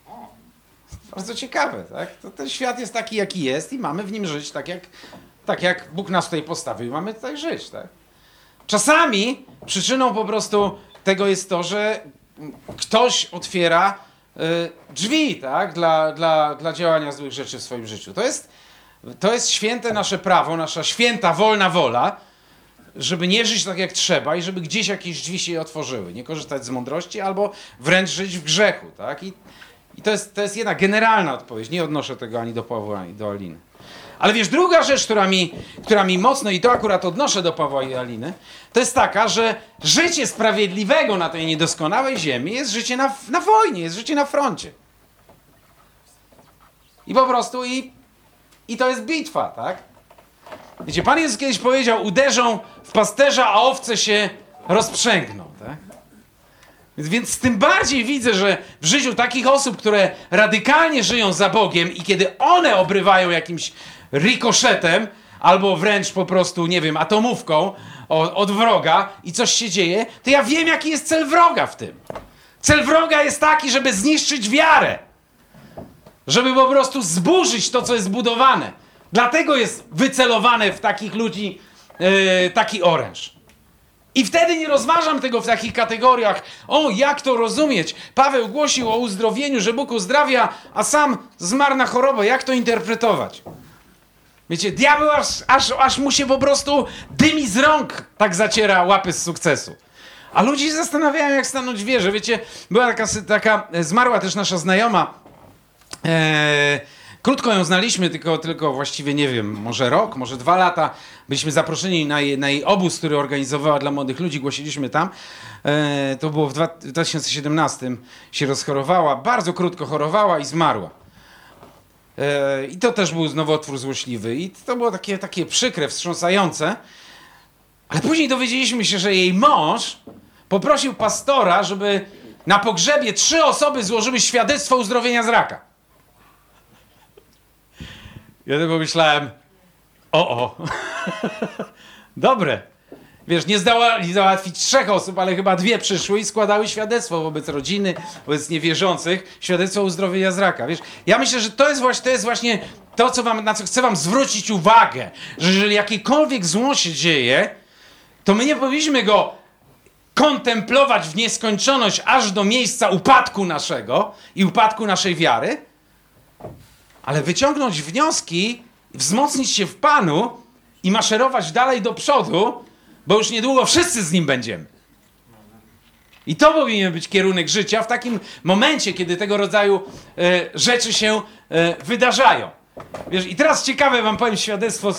Bardzo ciekawe, tak? Ten świat jest taki, jaki jest i mamy w nim żyć tak jak Bóg nas tutaj postawił, mamy tutaj żyć, tak? Czasami przyczyną po prostu tego jest to, że ktoś otwiera drzwi, tak? Dla działania złych rzeczy w swoim życiu. To jest święte nasze prawo, nasza święta, wolna wola, żeby nie żyć tak jak trzeba i żeby gdzieś jakieś drzwi się otworzyły. Nie korzystać z mądrości albo wręcz żyć w grzechu, tak? I to jest jedna generalna odpowiedź. Nie odnoszę tego ani do Pawła, ani do Aliny. Ale wiesz, druga rzecz, która mi mocno, i to akurat odnoszę do Pawła i Aliny, to jest taka, że życie sprawiedliwego na tej niedoskonałej ziemi jest życie na wojnie, jest życie na froncie. I po prostu i to jest bitwa, tak? Wiecie, Pan Jezus kiedyś powiedział, uderzą w pasterza, a owce się rozprzęgną, tak? Więc tym bardziej widzę, że w życiu takich osób, które radykalnie żyją za Bogiem i kiedy one obrywają jakimś rikoszetem albo wręcz po prostu, nie wiem, atomówką od wroga i coś się dzieje, to ja wiem, jaki jest cel wroga w tym. Cel wroga jest taki, żeby zniszczyć wiarę. Żeby po prostu zburzyć to, co jest zbudowane. Dlatego jest wycelowane w takich ludzi taki oręż. I wtedy nie rozważam tego w takich kategoriach. O, jak to rozumieć? Paweł głosił o uzdrowieniu, że Bóg uzdrawia, a sam zmarł na chorobę. Jak to interpretować? Wiecie, diabeł aż mu się po prostu dymi z rąk tak zaciera łapy z sukcesu. A ludzie się zastanawiają, jak stanąć w wierze. Wiecie, była zmarła też nasza znajoma. Krótko ją znaliśmy, tylko właściwie, nie wiem, może rok, może 2 lata. Byliśmy zaproszeni na jej obóz, który organizowała dla młodych ludzi, głosiliśmy tam. To było w 2017. Się rozchorowała, bardzo krótko chorowała i zmarła. I to też był nowotwór złośliwy. I to było takie przykre, wstrząsające. Ale później dowiedzieliśmy się, że jej mąż poprosił pastora, żeby na pogrzebie 3 osoby złożyły świadectwo uzdrowienia z raka. Ja tylko myślałem, dobre. Wiesz, nie zdołali załatwić 3 osób, ale chyba 2 przyszły i składały świadectwo wobec rodziny, wobec niewierzących, świadectwo uzdrowienia z raka. Wiesz, ja myślę, że to jest właśnie to, na co chcę wam zwrócić uwagę, że jeżeli jakiekolwiek zło się dzieje, to my nie powinniśmy go kontemplować w nieskończoność aż do miejsca upadku naszego i upadku naszej wiary, ale wyciągnąć wnioski, wzmocnić się w Panu i maszerować dalej do przodu, bo już niedługo wszyscy z Nim będziemy. I to powinien być kierunek życia w takim momencie, kiedy tego rodzaju rzeczy się wydarzają. Wiesz, i teraz ciekawe wam powiem świadectwo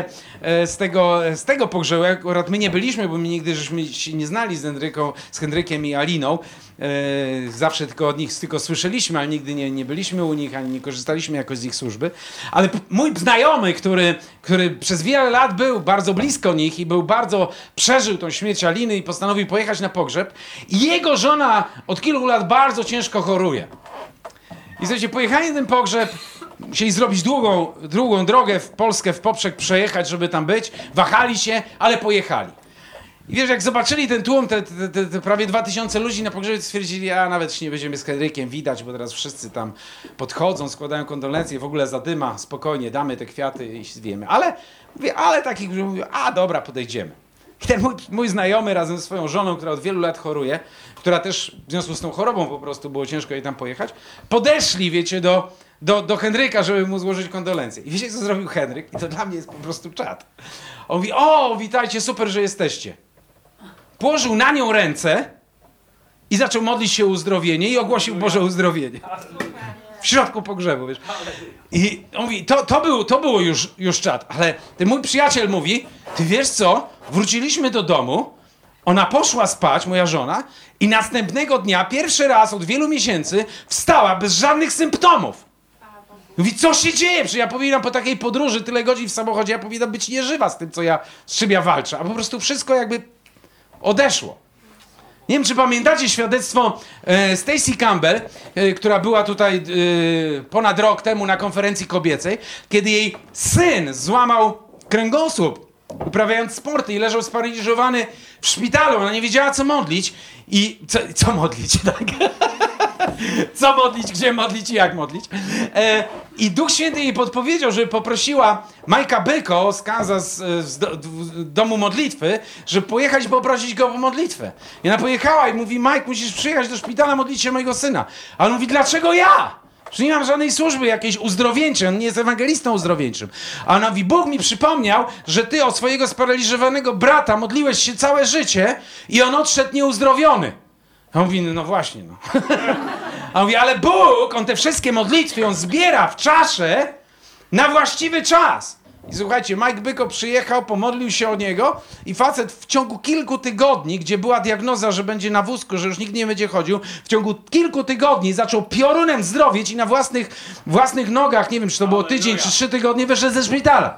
z tego pogrzebu. Akurat my nie byliśmy, bo my nigdy żeśmy się nie znali z Henrykiem i Aliną. Zawsze tylko od nich tylko słyszeliśmy, ale nigdy nie byliśmy u nich, ani nie korzystaliśmy jakoś z ich służby. Ale mój znajomy, który przez wiele lat był bardzo blisko nich i przeżył tą śmierć Aliny i postanowił pojechać na pogrzeb. I jego żona od kilku lat bardzo ciężko choruje. I słuchajcie, pojechali na ten pogrzeb, musieli zrobić długą drogę w Polskę, w poprzek przejechać, żeby tam być. Wahali się, ale pojechali. I wiesz, jak zobaczyli ten tłum, te prawie 2000 ludzi na pogrzebie, stwierdzili, a nawet się nie będziemy z Henrykiem widać, bo teraz wszyscy tam podchodzą, składają kondolencje, w ogóle zadyma, spokojnie, damy te kwiaty i zwiemy. Ale takich, którzy mówią, a dobra, podejdziemy. I ten mój znajomy razem ze swoją żoną, która od wielu lat choruje, która też w związku z tą chorobą po prostu było ciężko jej tam pojechać, podeszli, wiecie, do Henryka, żeby mu złożyć kondolencje. I wiecie, co zrobił Henryk? I to dla mnie jest po prostu czad. On mówi, o, witajcie, super, że jesteście. Położył na nią ręce i zaczął modlić się o uzdrowienie i ogłosił Boże uzdrowienie. W środku pogrzebu, wiesz. I on mówi, to było już czad. Ale ten mój przyjaciel mówi, ty wiesz co? Wróciliśmy do domu, ona poszła spać, moja żona, i następnego dnia, pierwszy raz od wielu miesięcy, wstała bez żadnych symptomów. Mówi, co się dzieje? Przecież ja powinnam po takiej podróży, tyle godzin w samochodzie, ja powinnam być nieżywa z tym, z czym ja walczę. A po prostu wszystko jakby odeszło. Nie wiem, czy pamiętacie świadectwo Stacey Campbell, która była tutaj ponad rok temu na konferencji kobiecej, kiedy jej syn złamał kręgosłup, uprawiając sporty i leżał sparaliżowany w szpitalu. Ona nie wiedziała, co modlić i co modlić, tak? Co modlić, gdzie modlić i jak modlić. I Duch Święty jej podpowiedział, żeby poprosiła Mike'a Byko z Kansas, z domu modlitwy, żeby pojechać i poprosić go o modlitwę. I ona pojechała i mówi, Mike, musisz przyjechać do szpitala, modlić się mojego syna. A on mówi, dlaczego ja? Że nie mam żadnej służby jakiejś uzdrowieńczej, on nie jest ewangelistą uzdrowieńczym. A ona mówi, Bóg mi przypomniał, że ty o swojego sparaliżowanego brata modliłeś się całe życie i on odszedł nieuzdrowiony. A on mówi, no właśnie, no. A on mówi, ale Bóg, on te wszystkie modlitwy, on zbiera w czasze na właściwy czas. I słuchajcie, Mike Byko przyjechał, pomodlił się o niego i facet w ciągu kilku tygodni, gdzie była diagnoza, że będzie na wózku, że już nikt nie będzie chodził, w ciągu kilku tygodni zaczął piorunem zdrowieć i na własnych nogach, nie wiem, czy to było tydzień, czy 3 tygodnie, wyszedł ze szpitala.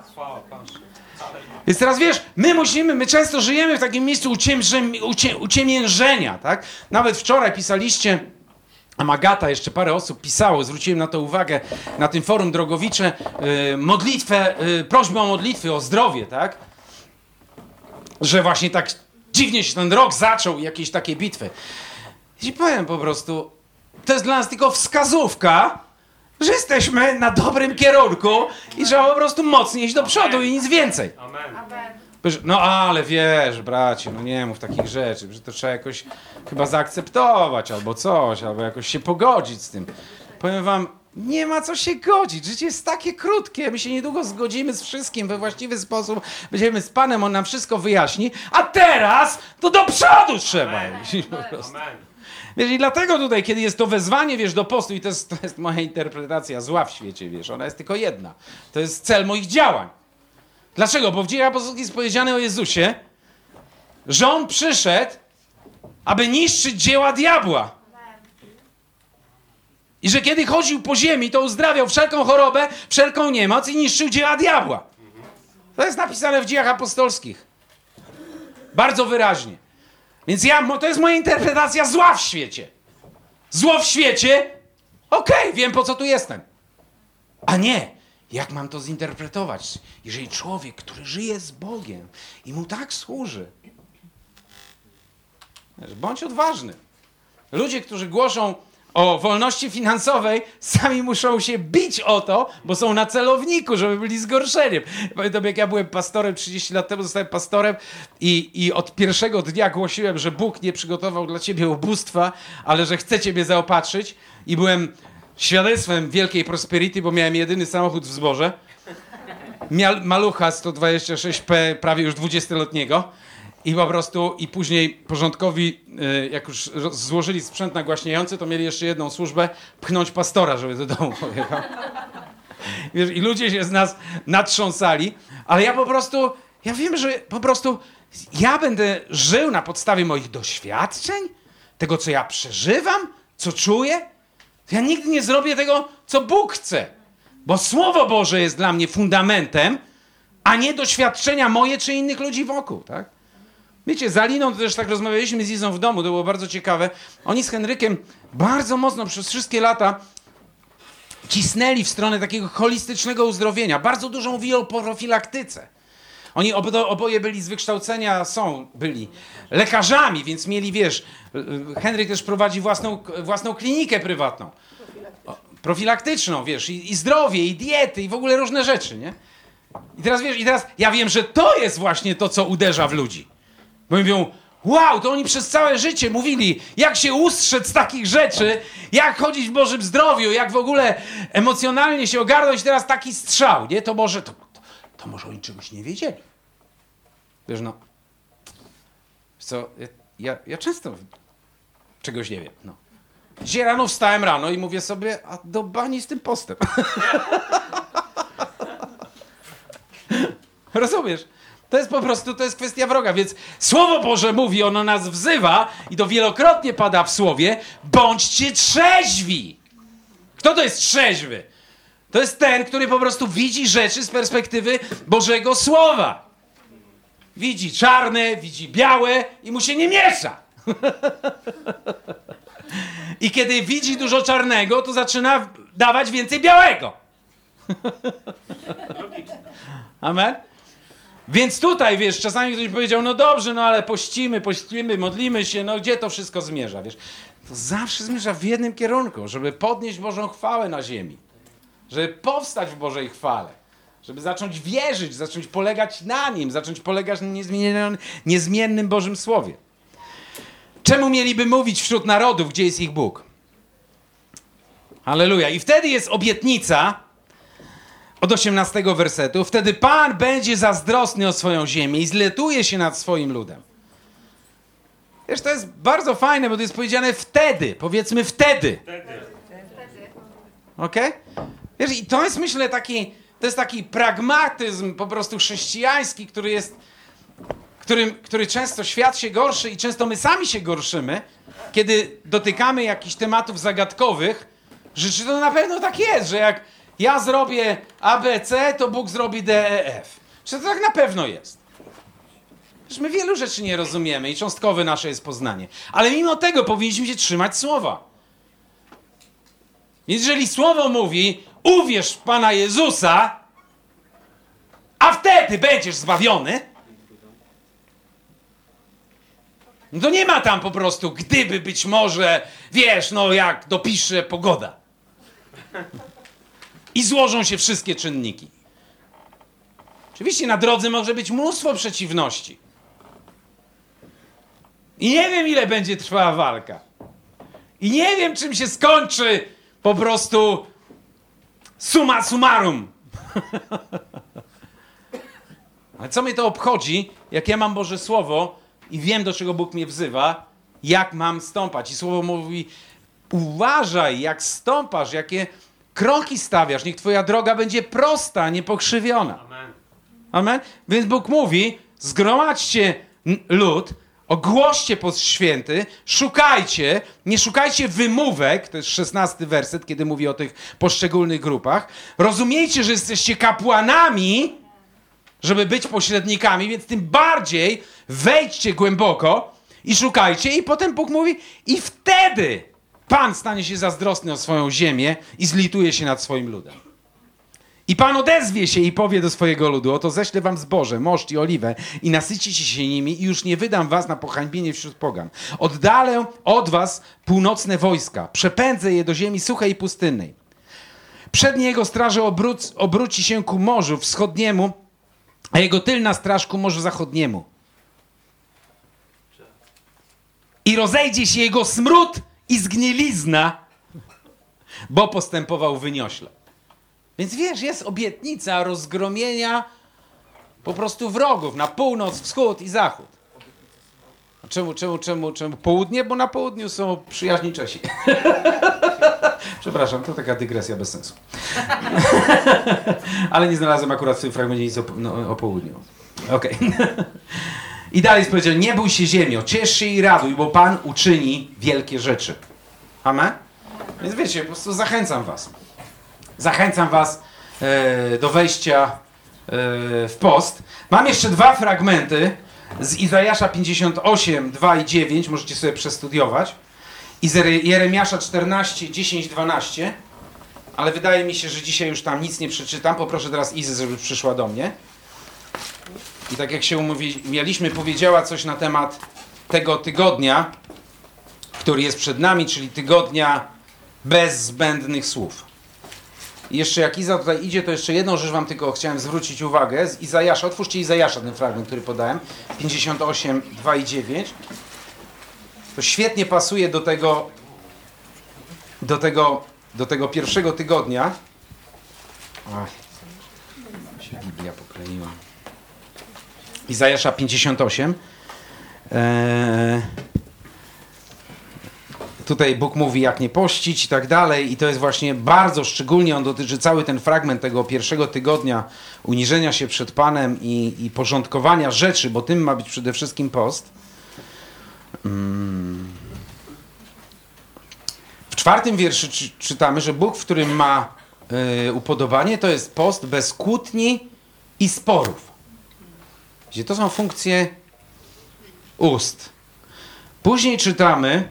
Więc teraz wiesz, my często żyjemy w takim miejscu uciemiężenia, tak? Nawet wczoraj pisaliście, a Magata, jeszcze parę osób pisało, zwróciłem na to uwagę, na tym forum Drogowicze, prośbę o modlitwy, o zdrowie, tak? Że właśnie tak dziwnie się ten rok zaczął, jakieś takie bitwy. I powiem po prostu, to jest dla nas tylko wskazówka, że jesteśmy na dobrym kierunku i trzeba po prostu mocniej iść do przodu i nic więcej. Amen. No ale wiesz, bracie, no nie mów takich rzeczy, że to trzeba jakoś chyba zaakceptować albo coś, albo jakoś się pogodzić z tym. Powiem wam, nie ma co się godzić, życie jest takie krótkie, my się niedługo zgodzimy z wszystkim we właściwy sposób, będziemy z Panem, On nam wszystko wyjaśni, a teraz to do przodu trzeba iść po prostu. Wiesz, i dlatego tutaj, kiedy jest to wezwanie, wiesz, do postu, i to jest moja interpretacja zła w świecie, wiesz, ona jest tylko jedna. To jest cel moich działań. Dlaczego? Bo w Dziejach Apostolskich jest powiedziane o Jezusie, że On przyszedł, aby niszczyć dzieła diabła. I że kiedy chodził po ziemi, to uzdrawiał wszelką chorobę, wszelką niemoc i niszczył dzieła diabła. To jest napisane w Dziejach Apostolskich. Bardzo wyraźnie. Więc to jest moja interpretacja zła w świecie. Zło w świecie? Okej, wiem, po co tu jestem. A nie, jak mam to zinterpretować? Jeżeli człowiek, który żyje z Bogiem i mu tak służy, bądź odważny. Ludzie, którzy głoszą o wolności finansowej, sami muszą się bić o to, bo są na celowniku, żeby byli zgorszeniem. Pamiętam, jak ja byłem pastorem, 30 lat temu zostałem pastorem i od pierwszego dnia głosiłem, że Bóg nie przygotował dla ciebie ubóstwa, ale że chce ciebie zaopatrzyć. I byłem świadectwem wielkiej prosperity, bo miałem jedyny samochód w zborze. Malucha 126P, prawie już 20-letniego. I po prostu, i później porządkowi, jak już złożyli sprzęt nagłaśniający, to mieli jeszcze jedną służbę, pchnąć pastora, żeby do domu pojechał. Wiesz, i ludzie się z nas natrząsali, ale ja wiem, że po prostu ja będę żył na podstawie moich doświadczeń, tego, co ja przeżywam, co czuję. Ja nigdy nie zrobię tego, co Bóg chce, bo Słowo Boże jest dla mnie fundamentem, a nie doświadczenia moje czy innych ludzi wokół, tak? Wiecie, z Aliną to też tak rozmawialiśmy z Izą w domu, to było bardzo ciekawe. Oni z Henrykiem bardzo mocno przez wszystkie lata cisnęli w stronę takiego holistycznego uzdrowienia. Bardzo dużo mówili o profilaktyce. Oni oboje byli z wykształcenia, byli lekarzami, więc mieli, wiesz, Henryk też prowadzi własną klinikę prywatną. Profilaktyczną, wiesz, i zdrowie, i diety, i w ogóle różne rzeczy, nie? I teraz, wiesz, ja wiem, że to jest właśnie to, co uderza w ludzi. Bo mówią, wow, to oni przez całe życie mówili, jak się ustrzec z takich rzeczy, jak chodzić w Bożym zdrowiu, jak w ogóle emocjonalnie się ogarnąć, teraz taki strzał, nie? To może oni czegoś nie wiedzieli. Wiesz, no, co, ja często czegoś nie wiem, no. Dzisiaj rano wstałem i mówię sobie, a do bani z tym postem. Rozumiesz? To jest po prostu, to jest kwestia wroga, więc Słowo Boże mówi, ono nas wzywa i to wielokrotnie pada w Słowie, bądźcie trzeźwi. Kto to jest trzeźwy? To jest ten, który po prostu widzi rzeczy z perspektywy Bożego Słowa. Widzi czarne, widzi białe i mu się nie miesza. I kiedy widzi dużo czarnego, to zaczyna dawać więcej białego. Amen? Więc tutaj, wiesz, czasami ktoś powiedział, no dobrze, no ale pościmy, modlimy się, no gdzie to wszystko zmierza, wiesz? To zawsze zmierza w jednym kierunku, żeby podnieść Bożą chwałę na ziemi. Żeby powstać w Bożej chwale. Żeby zacząć wierzyć, zacząć polegać na Nim, zacząć polegać na niezmiennym Bożym Słowie. Czemu mieliby mówić wśród narodów, gdzie jest ich Bóg? Halleluja. I wtedy jest obietnica od 18 wersetu. Wtedy Pan będzie zazdrosny o swoją ziemię i zletuje się nad swoim ludem. Wiesz, to jest bardzo fajne, bo to jest powiedziane wtedy. Powiedzmy wtedy. Okej? Wiesz, i to jest, myślę, taki pragmatyzm po prostu chrześcijański, który często świat się gorszy i często my sami się gorszymy, kiedy dotykamy jakichś tematów zagadkowych, że czy to na pewno tak jest, że jak ja zrobię A, B, C, to Bóg zrobi D, E, F. Czy to tak na pewno jest? Przecież my wielu rzeczy nie rozumiemy i cząstkowe nasze jest poznanie. Ale mimo tego powinniśmy się trzymać Słowa. Więc jeżeli Słowo mówi, uwierz w Pana Jezusa, a wtedy będziesz zbawiony, no to nie ma tam po prostu, gdyby być może, wiesz, no jak dopisze pogoda. I złożą się wszystkie czynniki. Oczywiście na drodze może być mnóstwo przeciwności. I nie wiem, ile będzie trwała walka. I nie wiem, czym się skończy po prostu summa summarum. Ale co mnie to obchodzi, jak ja mam Boże Słowo i wiem, do czego Bóg mnie wzywa, jak mam stąpać. I Słowo mówi, uważaj, jak stąpasz, jakie kroki stawiasz. Niech twoja droga będzie prosta, niepokrzywiona. Amen. Amen? Więc Bóg mówi, zgromadźcie lud, ogłoście post święty, szukajcie, nie szukajcie wymówek, to jest 16 werset, kiedy mówi o tych poszczególnych grupach. Rozumiejcie, że jesteście kapłanami, żeby być pośrednikami, więc tym bardziej wejdźcie głęboko i szukajcie. I potem Bóg mówi, i wtedy Pan stanie się zazdrosny o swoją ziemię i zlituje się nad swoim ludem. I Pan odezwie się i powie do swojego ludu, oto ześlę wam zboże, moszcz i oliwę i nasycicie się nimi i już nie wydam was na pohańbienie wśród pogan. Oddalę od was północne wojska, przepędzę je do ziemi suchej i pustynnej. Przednie jego straże obróci się ku morzu wschodniemu, a jego tylna straż ku morzu zachodniemu. I rozejdzie się jego smród i zgnilizna, bo postępował wyniośle. Więc wiesz, jest obietnica rozgromienia po prostu wrogów na północ, wschód i zachód. A czemu południe? Bo na południu są przyjaźni Czesi. Przepraszam, to taka dygresja bez sensu. Ale nie znalazłem akurat w tym fragmencie nic o południu. Okej. I dalej jest powiedziane, nie bój się ziemio, ciesz się i raduj, bo Pan uczyni wielkie rzeczy. Amen? Więc wiecie, po prostu zachęcam was. Zachęcam was do wejścia w post. Mam jeszcze 2 fragmenty z Izajasza 58, 2 i 9, możecie sobie przestudiować. I z Jeremiasza 14, 10, 12. Ale wydaje mi się, że dzisiaj już tam nic nie przeczytam. Poproszę teraz Izę, żeby przyszła do mnie. I tak jak się umawialiśmy, powiedziała coś na temat tego tygodnia, który jest przed nami, czyli tygodnia bez zbędnych słów. I jeszcze jak Iza tutaj idzie, to jeszcze jedną rzecz wam tylko chciałem zwrócić uwagę. Z Izajasza, otwórzcie Izajasza, ten fragment, który podałem. 58, 2 i 9. To świetnie pasuje do tego pierwszego tygodnia. Ach, się Biblia pokleiła. Izajasza 58. Tutaj Bóg mówi, jak nie pościć i tak dalej. I to jest właśnie bardzo szczególnie, on dotyczy cały ten fragment tego pierwszego tygodnia uniżenia się przed Panem i porządkowania rzeczy, bo tym ma być przede wszystkim post. W 4 wierszu czytamy, że Bóg, w którym ma upodobanie, to jest post bez kłótni i sporów. Gdzie to są funkcje ust. Później czytamy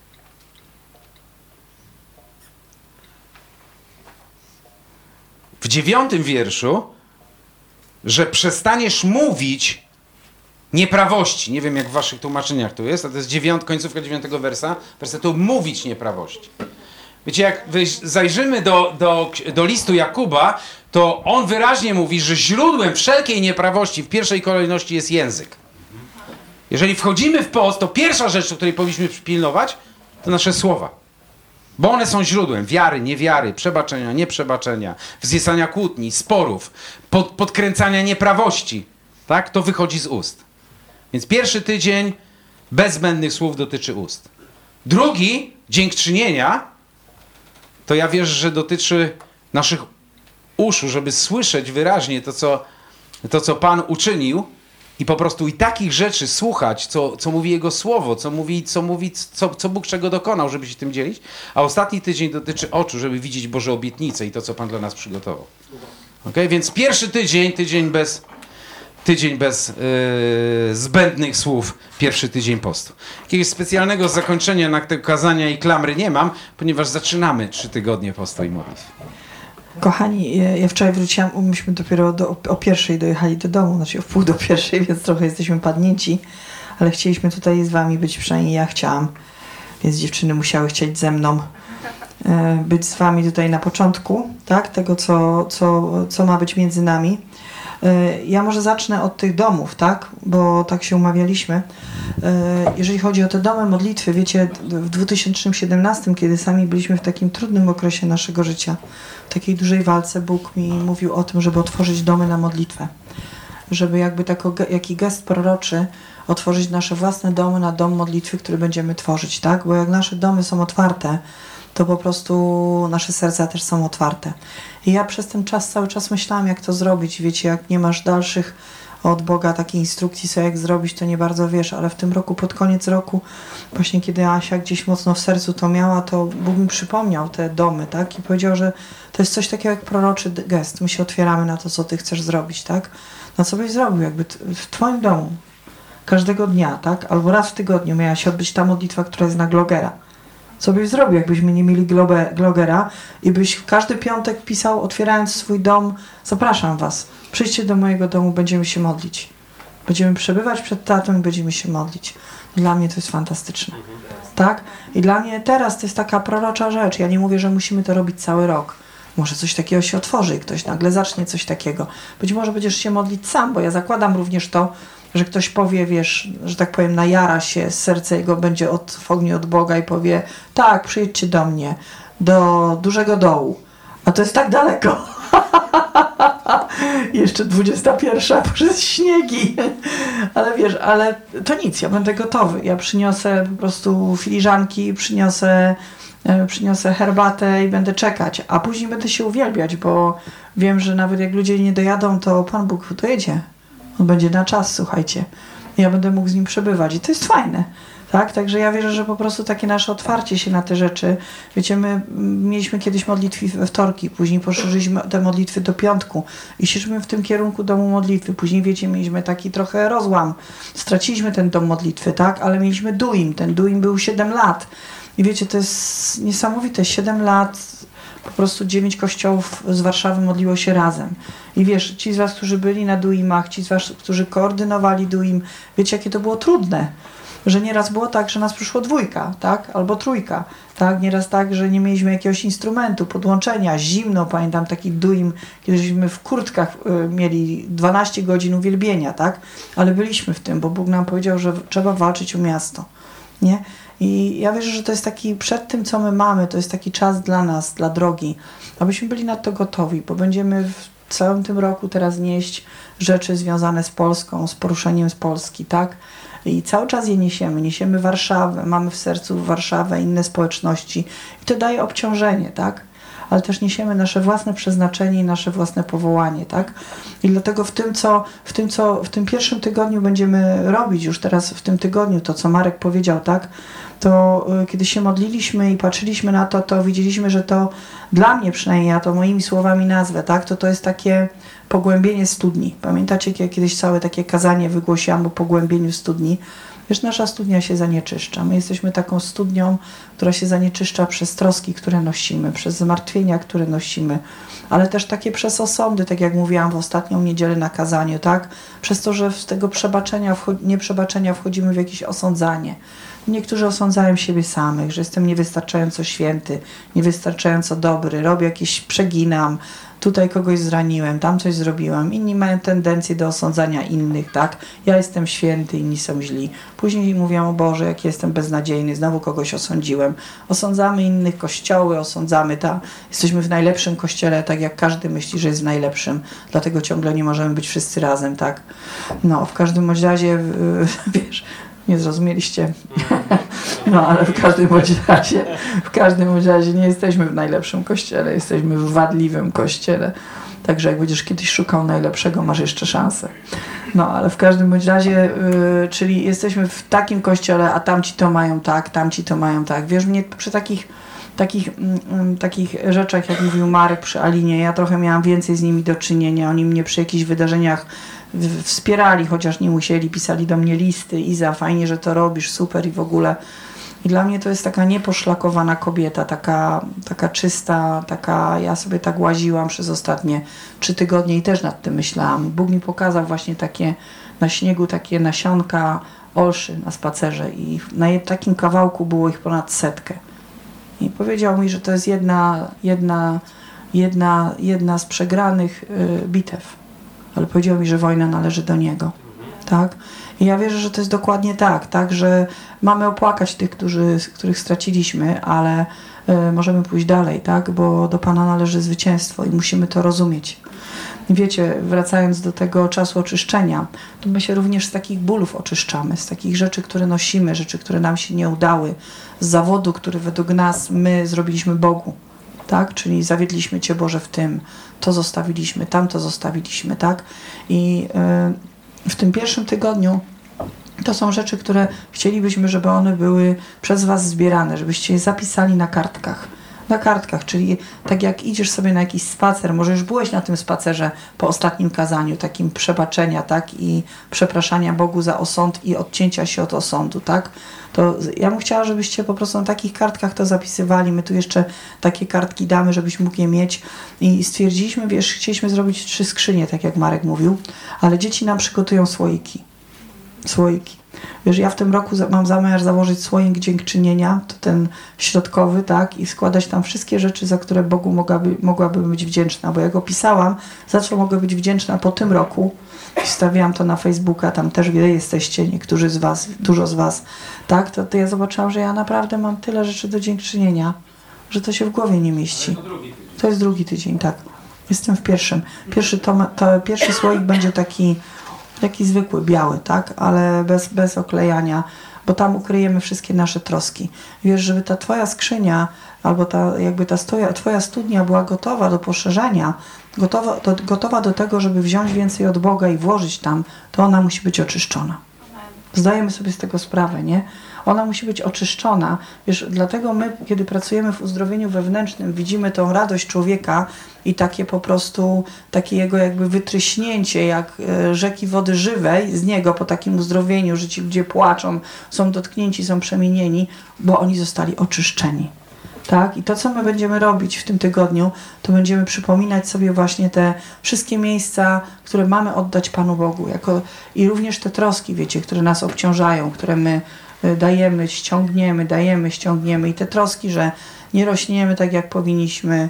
w 9 wierszu, że przestaniesz mówić nieprawości. Nie wiem, jak w waszych tłumaczeniach to jest, a to jest końcówka 9 wersetu mówić nieprawości. Wiecie, jak zajrzymy do listu Jakuba, to on wyraźnie mówi, że źródłem wszelkiej nieprawości w pierwszej kolejności jest język. Jeżeli wchodzimy w post, to pierwsza rzecz, której powinniśmy pilnować, to nasze słowa. Bo one są źródłem wiary, niewiary, przebaczenia, nieprzebaczenia, wzniecania kłótni, sporów, podkręcania nieprawości. Tak? To wychodzi z ust. Więc pierwszy tydzień bez zbędnych słów dotyczy ust. Drugi, dziękczynienia, to ja wierzę, że dotyczy naszych uszu, żeby słyszeć wyraźnie to, co Pan uczynił i po prostu i takich rzeczy słuchać, co mówi Jego Słowo, co Bóg czego dokonał, żeby się tym dzielić. A ostatni tydzień dotyczy oczu, żeby widzieć Boże obietnice i to, co Pan dla nas przygotował. Okay? Więc pierwszy tydzień bez zbędnych słów, pierwszy tydzień postu. Jakiegoś specjalnego zakończenia na te kazania i klamry nie mam, ponieważ zaczynamy 3 tygodnie postu i modlitw. Kochani, ja wczoraj wróciłam, myśmy dopiero o 1:00 dojechali do domu, znaczy o 1:30, więc trochę jesteśmy padnięci, ale chcieliśmy tutaj z wami być, przynajmniej ja chciałam, więc dziewczyny musiały chcieć ze mną być z wami tutaj na początku, tak, tego co ma być między nami. Ja może zacznę od tych domów, tak, bo tak się umawialiśmy. Jeżeli chodzi o te domy modlitwy, wiecie, w 2017, kiedy sami byliśmy w takim trudnym okresie naszego życia, w takiej dużej walce, Bóg mi mówił o tym, żeby otworzyć domy na modlitwę. Żeby jakby jaki gest proroczy otworzyć nasze własne domy na dom modlitwy, który będziemy tworzyć, tak? Bo jak nasze domy są otwarte, to po prostu nasze serca też są otwarte. I ja przez ten czas cały czas myślałam, jak to zrobić. Wiecie, jak nie masz dalszych od Boga takiej instrukcji, co jak zrobić, to nie bardzo wiesz, ale w tym roku, pod koniec roku, właśnie kiedy Asia gdzieś mocno w sercu to miała, to Bóg mi przypomniał te domy, tak? I powiedział, że to jest coś takiego jak proroczy gest. My się otwieramy na to, co ty chcesz zrobić, tak? No co byś zrobił, jakby w twoim domu, każdego dnia, tak? Albo raz w tygodniu miała się odbyć ta modlitwa, która jest na Glogera. Co byś zrobił, jakbyśmy nie mieli Glogera i byś w każdy piątek pisał, otwierając swój dom, zapraszam was, przyjdźcie do mojego domu, będziemy się modlić. Będziemy przebywać przed tatą i będziemy się modlić. Dla mnie to jest fantastyczne. Tak? I dla mnie teraz to jest taka prorocza rzecz. Ja nie mówię, że musimy to robić cały rok. Może coś takiego się otworzy i ktoś nagle zacznie coś takiego. Być może będziesz się modlić sam, bo ja zakładam również to, że ktoś powie, wiesz, że tak powiem, najara się, serce jego będzie w ogniu od Boga i powie, tak, przyjedźcie do mnie, do dużego dołu. A to jest tak daleko. Jeszcze 21 przez śniegi. Ale wiesz, ale to nic, ja będę gotowy. Ja przyniosę po prostu filiżanki, przyniosę herbatę i będę czekać. A później będę się uwielbiać, bo wiem, że nawet jak ludzie nie dojadą, to Pan Bóg dojedzie. On będzie na czas, słuchajcie. Ja będę mógł z nim przebywać i to jest fajne. Tak? Także ja wierzę, że po prostu takie nasze otwarcie się na te rzeczy. Wiecie, my mieliśmy kiedyś modlitwy we wtorki, później poszerzyliśmy te modlitwy do piątku i szliśmy w tym kierunku domu modlitwy. Później, wiecie, mieliśmy taki trochę rozłam. Straciliśmy ten dom modlitwy, tak? Ale mieliśmy Duim. Ten Duim był 7 lat. I wiecie, to jest niesamowite. 7 lat, po prostu 9 kościołów z Warszawy modliło się razem. I wiesz, ci z was, którzy byli na Duimach, ci z was, którzy koordynowali Duim, wiecie, jakie to było trudne. Że nieraz było tak, że nas przyszło 2, tak? Albo 3, tak? Nieraz tak, że nie mieliśmy jakiegoś instrumentu, podłączenia, zimno, pamiętam taki Duim, kiedyśmy w kurtkach mieli 12 godzin uwielbienia, tak? Ale byliśmy w tym, bo Bóg nam powiedział, że trzeba walczyć o miasto, nie? I ja wierzę, że to jest taki, przed tym, co my mamy, to jest taki czas dla nas, dla drogi, abyśmy byli na to gotowi, bo będziemy w całym tym roku teraz nieść rzeczy związane z Polską, z poruszeniem z Polski, tak? I cały czas je niesiemy Warszawę, mamy w sercu Warszawę, inne społeczności i to daje obciążenie, tak? Ale też niesiemy nasze własne przeznaczenie i nasze własne powołanie, tak? I dlatego w tym pierwszym tygodniu będziemy robić już teraz w tym tygodniu to, co Marek powiedział, tak? To kiedy się modliliśmy i patrzyliśmy na to, to widzieliśmy, że to dla mnie przynajmniej, ja to moimi słowami nazwę, tak? To jest takie pogłębienie studni. Pamiętacie, jak ja kiedyś całe takie kazanie wygłosiłam o pogłębieniu studni? Wiesz, nasza studnia się zanieczyszcza. My jesteśmy taką studnią, która się zanieczyszcza przez troski, które nosimy, przez zmartwienia, które nosimy, ale też takie przez osądy, tak jak mówiłam w ostatnią niedzielę na kazaniu, tak? Przez to, że z tego nieprzebaczenia wchodzimy w jakieś osądzanie. Niektórzy osądzają siebie samych, że jestem niewystarczająco święty, niewystarczająco dobry, przeginam, tutaj kogoś zraniłem, tam coś zrobiłem. Inni mają tendencję do osądzania innych, tak? Ja jestem święty, inni są źli. Później mówią, o Boże, jak jestem beznadziejny, znowu kogoś osądziłem. Osądzamy innych kościoły, jesteśmy w najlepszym kościele, tak jak każdy myśli, że jest w najlepszym. Dlatego ciągle nie możemy być wszyscy razem, tak? No, w każdym bądź razie, wiesz, nie zrozumieliście. No, ale w każdym bądź razie nie jesteśmy w najlepszym kościele, jesteśmy w wadliwym kościele. Także jak będziesz kiedyś szukał najlepszego, masz jeszcze szansę. No, ale w każdym bądź razie, czyli jesteśmy w takim kościele, a tamci to mają tak, tamci to mają tak. Wiesz, mnie przy takich rzeczach, jak mówił Marek przy Alinie, ja trochę miałam więcej z nimi do czynienia. Oni mnie przy jakichś wydarzeniach wspierali, chociaż nie musieli, pisali do mnie listy: Iza, fajnie, że to robisz, super i w ogóle. I dla mnie to jest taka nieposzlakowana kobieta, taka czysta, ja sobie tak łaziłam przez ostatnie 3 tygodnie i też nad tym myślałam. Bóg mi pokazał właśnie takie na śniegu, takie nasionka olszy na spacerze i na takim kawałku było ich ponad 100. I powiedział mi, że to jest jedna z przegranych bitew. Ale powiedział mi, że wojna należy do niego. Tak? I ja wierzę, że to jest dokładnie tak, że mamy opłakać tych, których straciliśmy, ale możemy pójść dalej, tak? Bo do Pana należy zwycięstwo i musimy to rozumieć. I wiecie, wracając do tego czasu oczyszczenia, to my się również z takich bólów oczyszczamy, z takich rzeczy, które nosimy, rzeczy, które nam się nie udały, z zawodu, który według nas my zrobiliśmy Bogu. Tak? Czyli zawiedliśmy Cię, Boże, w tym, to zostawiliśmy, tamto zostawiliśmy, tak? I w tym pierwszym tygodniu to są rzeczy, które chcielibyśmy, żeby one były przez Was zbierane, żebyście je zapisali na kartkach. Na kartkach, czyli tak jak idziesz sobie na jakiś spacer, może już byłeś na tym spacerze po ostatnim kazaniu, takim przebaczenia, tak? I przepraszania Bogu za osąd i odcięcia się od osądu, tak? To ja bym chciała, żebyście po prostu na takich kartkach to zapisywali. My tu jeszcze takie kartki damy, żebyś mógł je mieć. I stwierdziliśmy, wiesz, chcieliśmy zrobić 3 skrzynie, tak jak Marek mówił, ale dzieci nam przygotują słoiki. Wiesz, ja w tym roku mam zamiar założyć słoik dziękczynienia, to ten środkowy, tak, i składać tam wszystkie rzeczy, za które Bogu mogłabym być wdzięczna, bo jak opisałam, za co mogę być wdzięczna po tym roku, wstawiałam to na Facebooka, tam też wiele jesteście, niektórzy z Was, dużo z Was, tak, to ja zobaczyłam, że ja naprawdę mam tyle rzeczy do dziękczynienia, że to się w głowie nie mieści. To jest drugi tydzień, tak. Jestem w pierwszym. Pierwszy słoik będzie taki zwykły, biały, tak? Ale bez oklejania, bo tam ukryjemy wszystkie nasze troski. Wiesz, żeby ta twoja skrzynia albo twoja studnia była gotowa do poszerzenia, gotowa do tego, żeby wziąć więcej od Boga i włożyć tam, to ona musi być oczyszczona. Zdajemy sobie z tego sprawę, nie? Ona musi być oczyszczona. Wiesz, dlatego my, kiedy pracujemy w uzdrowieniu wewnętrznym, widzimy tą radość człowieka i takie po prostu, takie jego jakby wytryśnięcie, jak rzeki wody żywej z niego po takim uzdrowieniu, że ci ludzie płaczą, są dotknięci, są przemienieni, bo oni zostali oczyszczeni. Tak? I to, co my będziemy robić w tym tygodniu, to będziemy przypominać sobie właśnie te wszystkie miejsca, które mamy oddać Panu Bogu. I również te troski, wiecie, które nas obciążają, które my dajemy, ściągniemy. I te troski, że nie rośniemy tak, jak powinniśmy.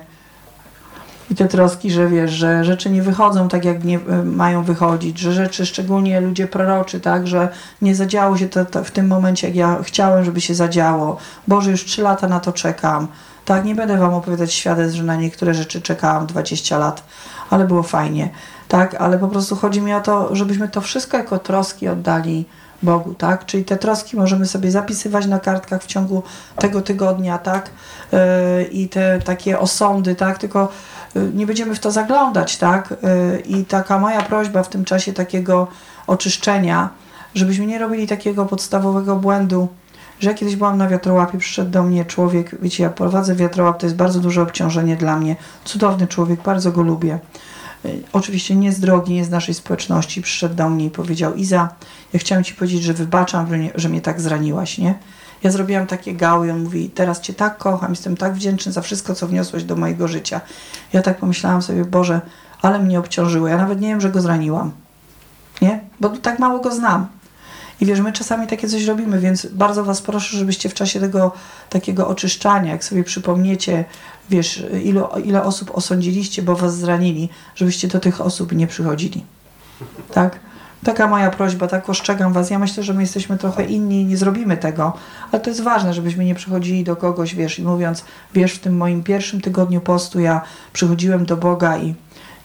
I te troski, że wiesz, że rzeczy nie wychodzą tak, jak nie mają wychodzić, że rzeczy, szczególnie ludzie proroczy, tak, że nie zadziało się to w tym momencie, jak ja chciałem, żeby się zadziało. Boże, już 3 lata na to czekam. Tak, nie będę wam opowiadać świadectw, że na niektóre rzeczy czekałam 20 lat, ale było fajnie. Tak, ale po prostu chodzi mi o to, żebyśmy to wszystko jako troski oddali Bogu, tak? Czyli te troski możemy sobie zapisywać na kartkach w ciągu tego tygodnia, tak? I te takie osądy, tak? Tylko nie będziemy w to zaglądać, tak? I taka moja prośba w tym czasie takiego oczyszczenia, żebyśmy nie robili takiego podstawowego błędu, że ja kiedyś byłam na wiatrołapie, przyszedł do mnie człowiek, wiecie, ja prowadzę wiatrołap, to jest bardzo duże obciążenie dla mnie, cudowny człowiek, bardzo go lubię. Oczywiście nie z drogi, nie z naszej społeczności, przyszedł do mnie i powiedział: Iza, ja chciałem ci powiedzieć, że wybaczam, że mnie tak zraniłaś, nie? Ja zrobiłam takie gały i on mówi: teraz cię tak kocham, jestem tak wdzięczny za wszystko, co wniosłeś do mojego życia. Ja tak pomyślałam sobie: Boże, ale mnie obciążyło, ja nawet nie wiem, że go zraniłam, nie? Bo tak mało go znam. I wiesz, my czasami takie coś robimy, więc bardzo was proszę, żebyście w czasie tego takiego oczyszczania, jak sobie przypomniecie, wiesz, ile osób osądziliście, bo was zranili, żebyście do tych osób nie przychodzili. Tak? Taka moja prośba, tak ostrzegam was. Ja myślę, że my jesteśmy trochę inni i nie zrobimy tego, ale to jest ważne, żebyśmy nie przychodzili do kogoś, wiesz, i mówiąc, wiesz, w tym moim pierwszym tygodniu postu ja przychodziłem do Boga i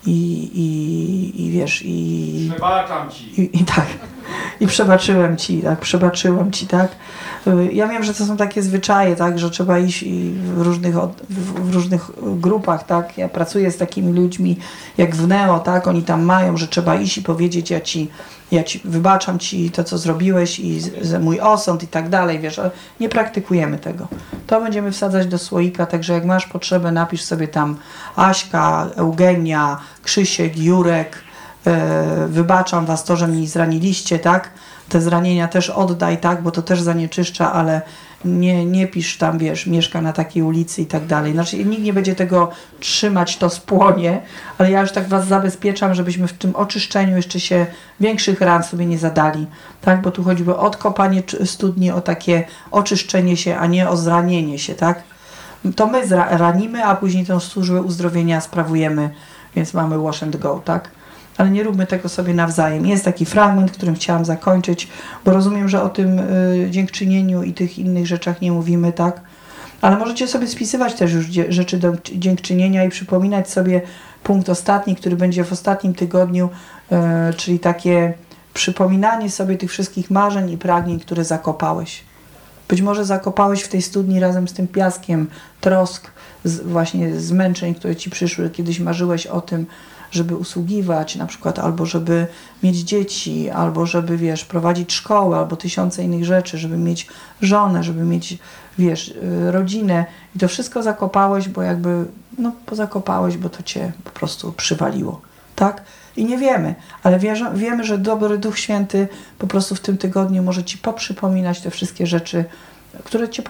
wiesz, przebaczam ci. I tak. I przebaczyłem ci, tak. Ja wiem, że to są takie zwyczaje, tak, że trzeba iść w różnych grupach, tak. Ja pracuję z takimi ludźmi jak w Neo, tak, oni tam mają, że trzeba iść i powiedzieć: ja ci wybaczam ci to, co zrobiłeś i mój osąd i tak dalej, wiesz, ale nie praktykujemy tego. To będziemy wsadzać do słoika, także jak masz potrzebę, napisz sobie tam Aśka, Eugenia, Krzysiek, Jurek, wybaczam was to, że mnie zraniliście, tak? Te zranienia też oddaj, tak? Bo to też zanieczyszcza, ale nie pisz tam, wiesz, mieszka na takiej ulicy i tak dalej. Znaczy nikt nie będzie tego trzymać, to spłonie, ale ja już tak was zabezpieczam, żebyśmy w tym oczyszczeniu jeszcze się większych ran sobie nie zadali, tak? Bo tu choćby o odkopanie studni, o takie oczyszczenie się, a nie o zranienie się, tak? To my ranimy, a później tą służbę uzdrowienia sprawujemy, więc mamy wash and go, tak? Ale nie róbmy tego sobie nawzajem. Jest taki fragment, którym chciałam zakończyć, bo rozumiem, że o tym dziękczynieniu i tych innych rzeczach nie mówimy, tak? Ale możecie sobie spisywać też już rzeczy do dziękczynienia i przypominać sobie punkt ostatni, który będzie w ostatnim tygodniu, czyli takie przypominanie sobie tych wszystkich marzeń i pragnień, które zakopałeś. Być może zakopałeś w tej studni razem z tym piaskiem trosk, właśnie zmęczeń, które ci przyszły. Kiedyś marzyłeś o tym, żeby usługiwać na przykład, albo żeby mieć dzieci, albo żeby, wiesz, prowadzić szkołę, albo tysiące innych rzeczy, żeby mieć żonę, żeby mieć, wiesz, rodzinę. I to wszystko zakopałeś, bo jakby, pozakopałeś, bo to cię po prostu przywaliło, tak? I nie wiemy, ale wiemy, że dobry Duch Święty po prostu w tym tygodniu może ci poprzypominać te wszystkie rzeczy, które cię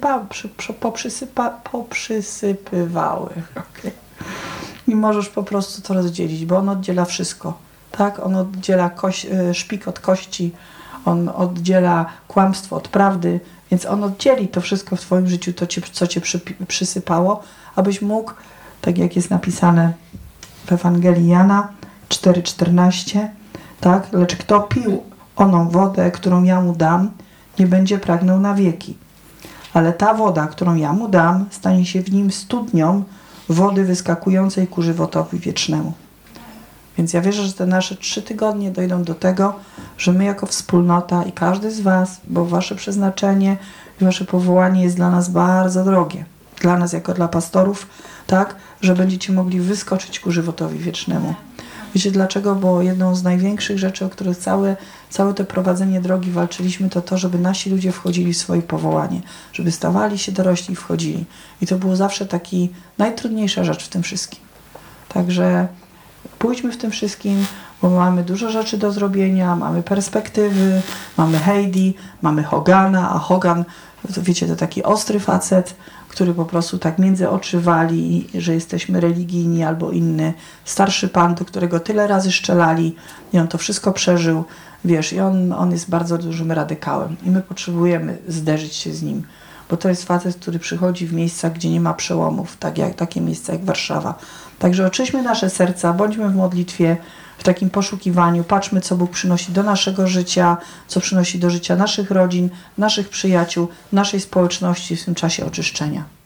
poprzysypywały. Okay. I możesz po prostu to rozdzielić, bo on oddziela wszystko, tak? On oddziela szpik od kości, on oddziela kłamstwo od prawdy, więc on oddzieli to wszystko w twoim życiu, co cię przysypało, abyś mógł, tak jak jest napisane w Ewangelii Jana 4,14, tak? Lecz kto pił oną wodę, którą ja mu dam, nie będzie pragnął na wieki. Ale ta woda, którą ja mu dam, stanie się w nim studnią wody wyskakującej ku żywotowi wiecznemu. Więc ja wierzę, że te nasze 3 tygodnie dojdą do tego, że my jako wspólnota i każdy z was, bo wasze przeznaczenie i wasze powołanie jest dla nas bardzo drogie. Dla nas jako dla pastorów, tak, że będziecie mogli wyskoczyć ku żywotowi wiecznemu. Wiecie dlaczego? Bo jedną z największych rzeczy, o których całe to prowadzenie drogi walczyliśmy, to to, żeby nasi ludzie wchodzili w swoje powołanie. Żeby stawali się dorośli i wchodzili. I to było zawsze taki najtrudniejsza rzecz w tym wszystkim. Także pójdźmy w tym wszystkim, bo mamy dużo rzeczy do zrobienia, mamy perspektywy, mamy Heidi, mamy Hogana, a Hogan, to wiecie, to taki ostry facet, który po prostu tak między oczy wali, że jesteśmy religijni albo inny. Starszy pan, do którego tyle razy szczelali i on to wszystko przeżył, wiesz, i on jest bardzo dużym radykałem i my potrzebujemy zderzyć się z nim, bo to jest facet, który przychodzi w miejsca, gdzie nie ma przełomów, takie miejsca jak Warszawa. Także oczyśmy nasze serca, bądźmy w modlitwie, w takim poszukiwaniu, patrzmy, co Bóg przynosi do naszego życia, co przynosi do życia naszych rodzin, naszych przyjaciół, naszej społeczności w tym czasie oczyszczenia.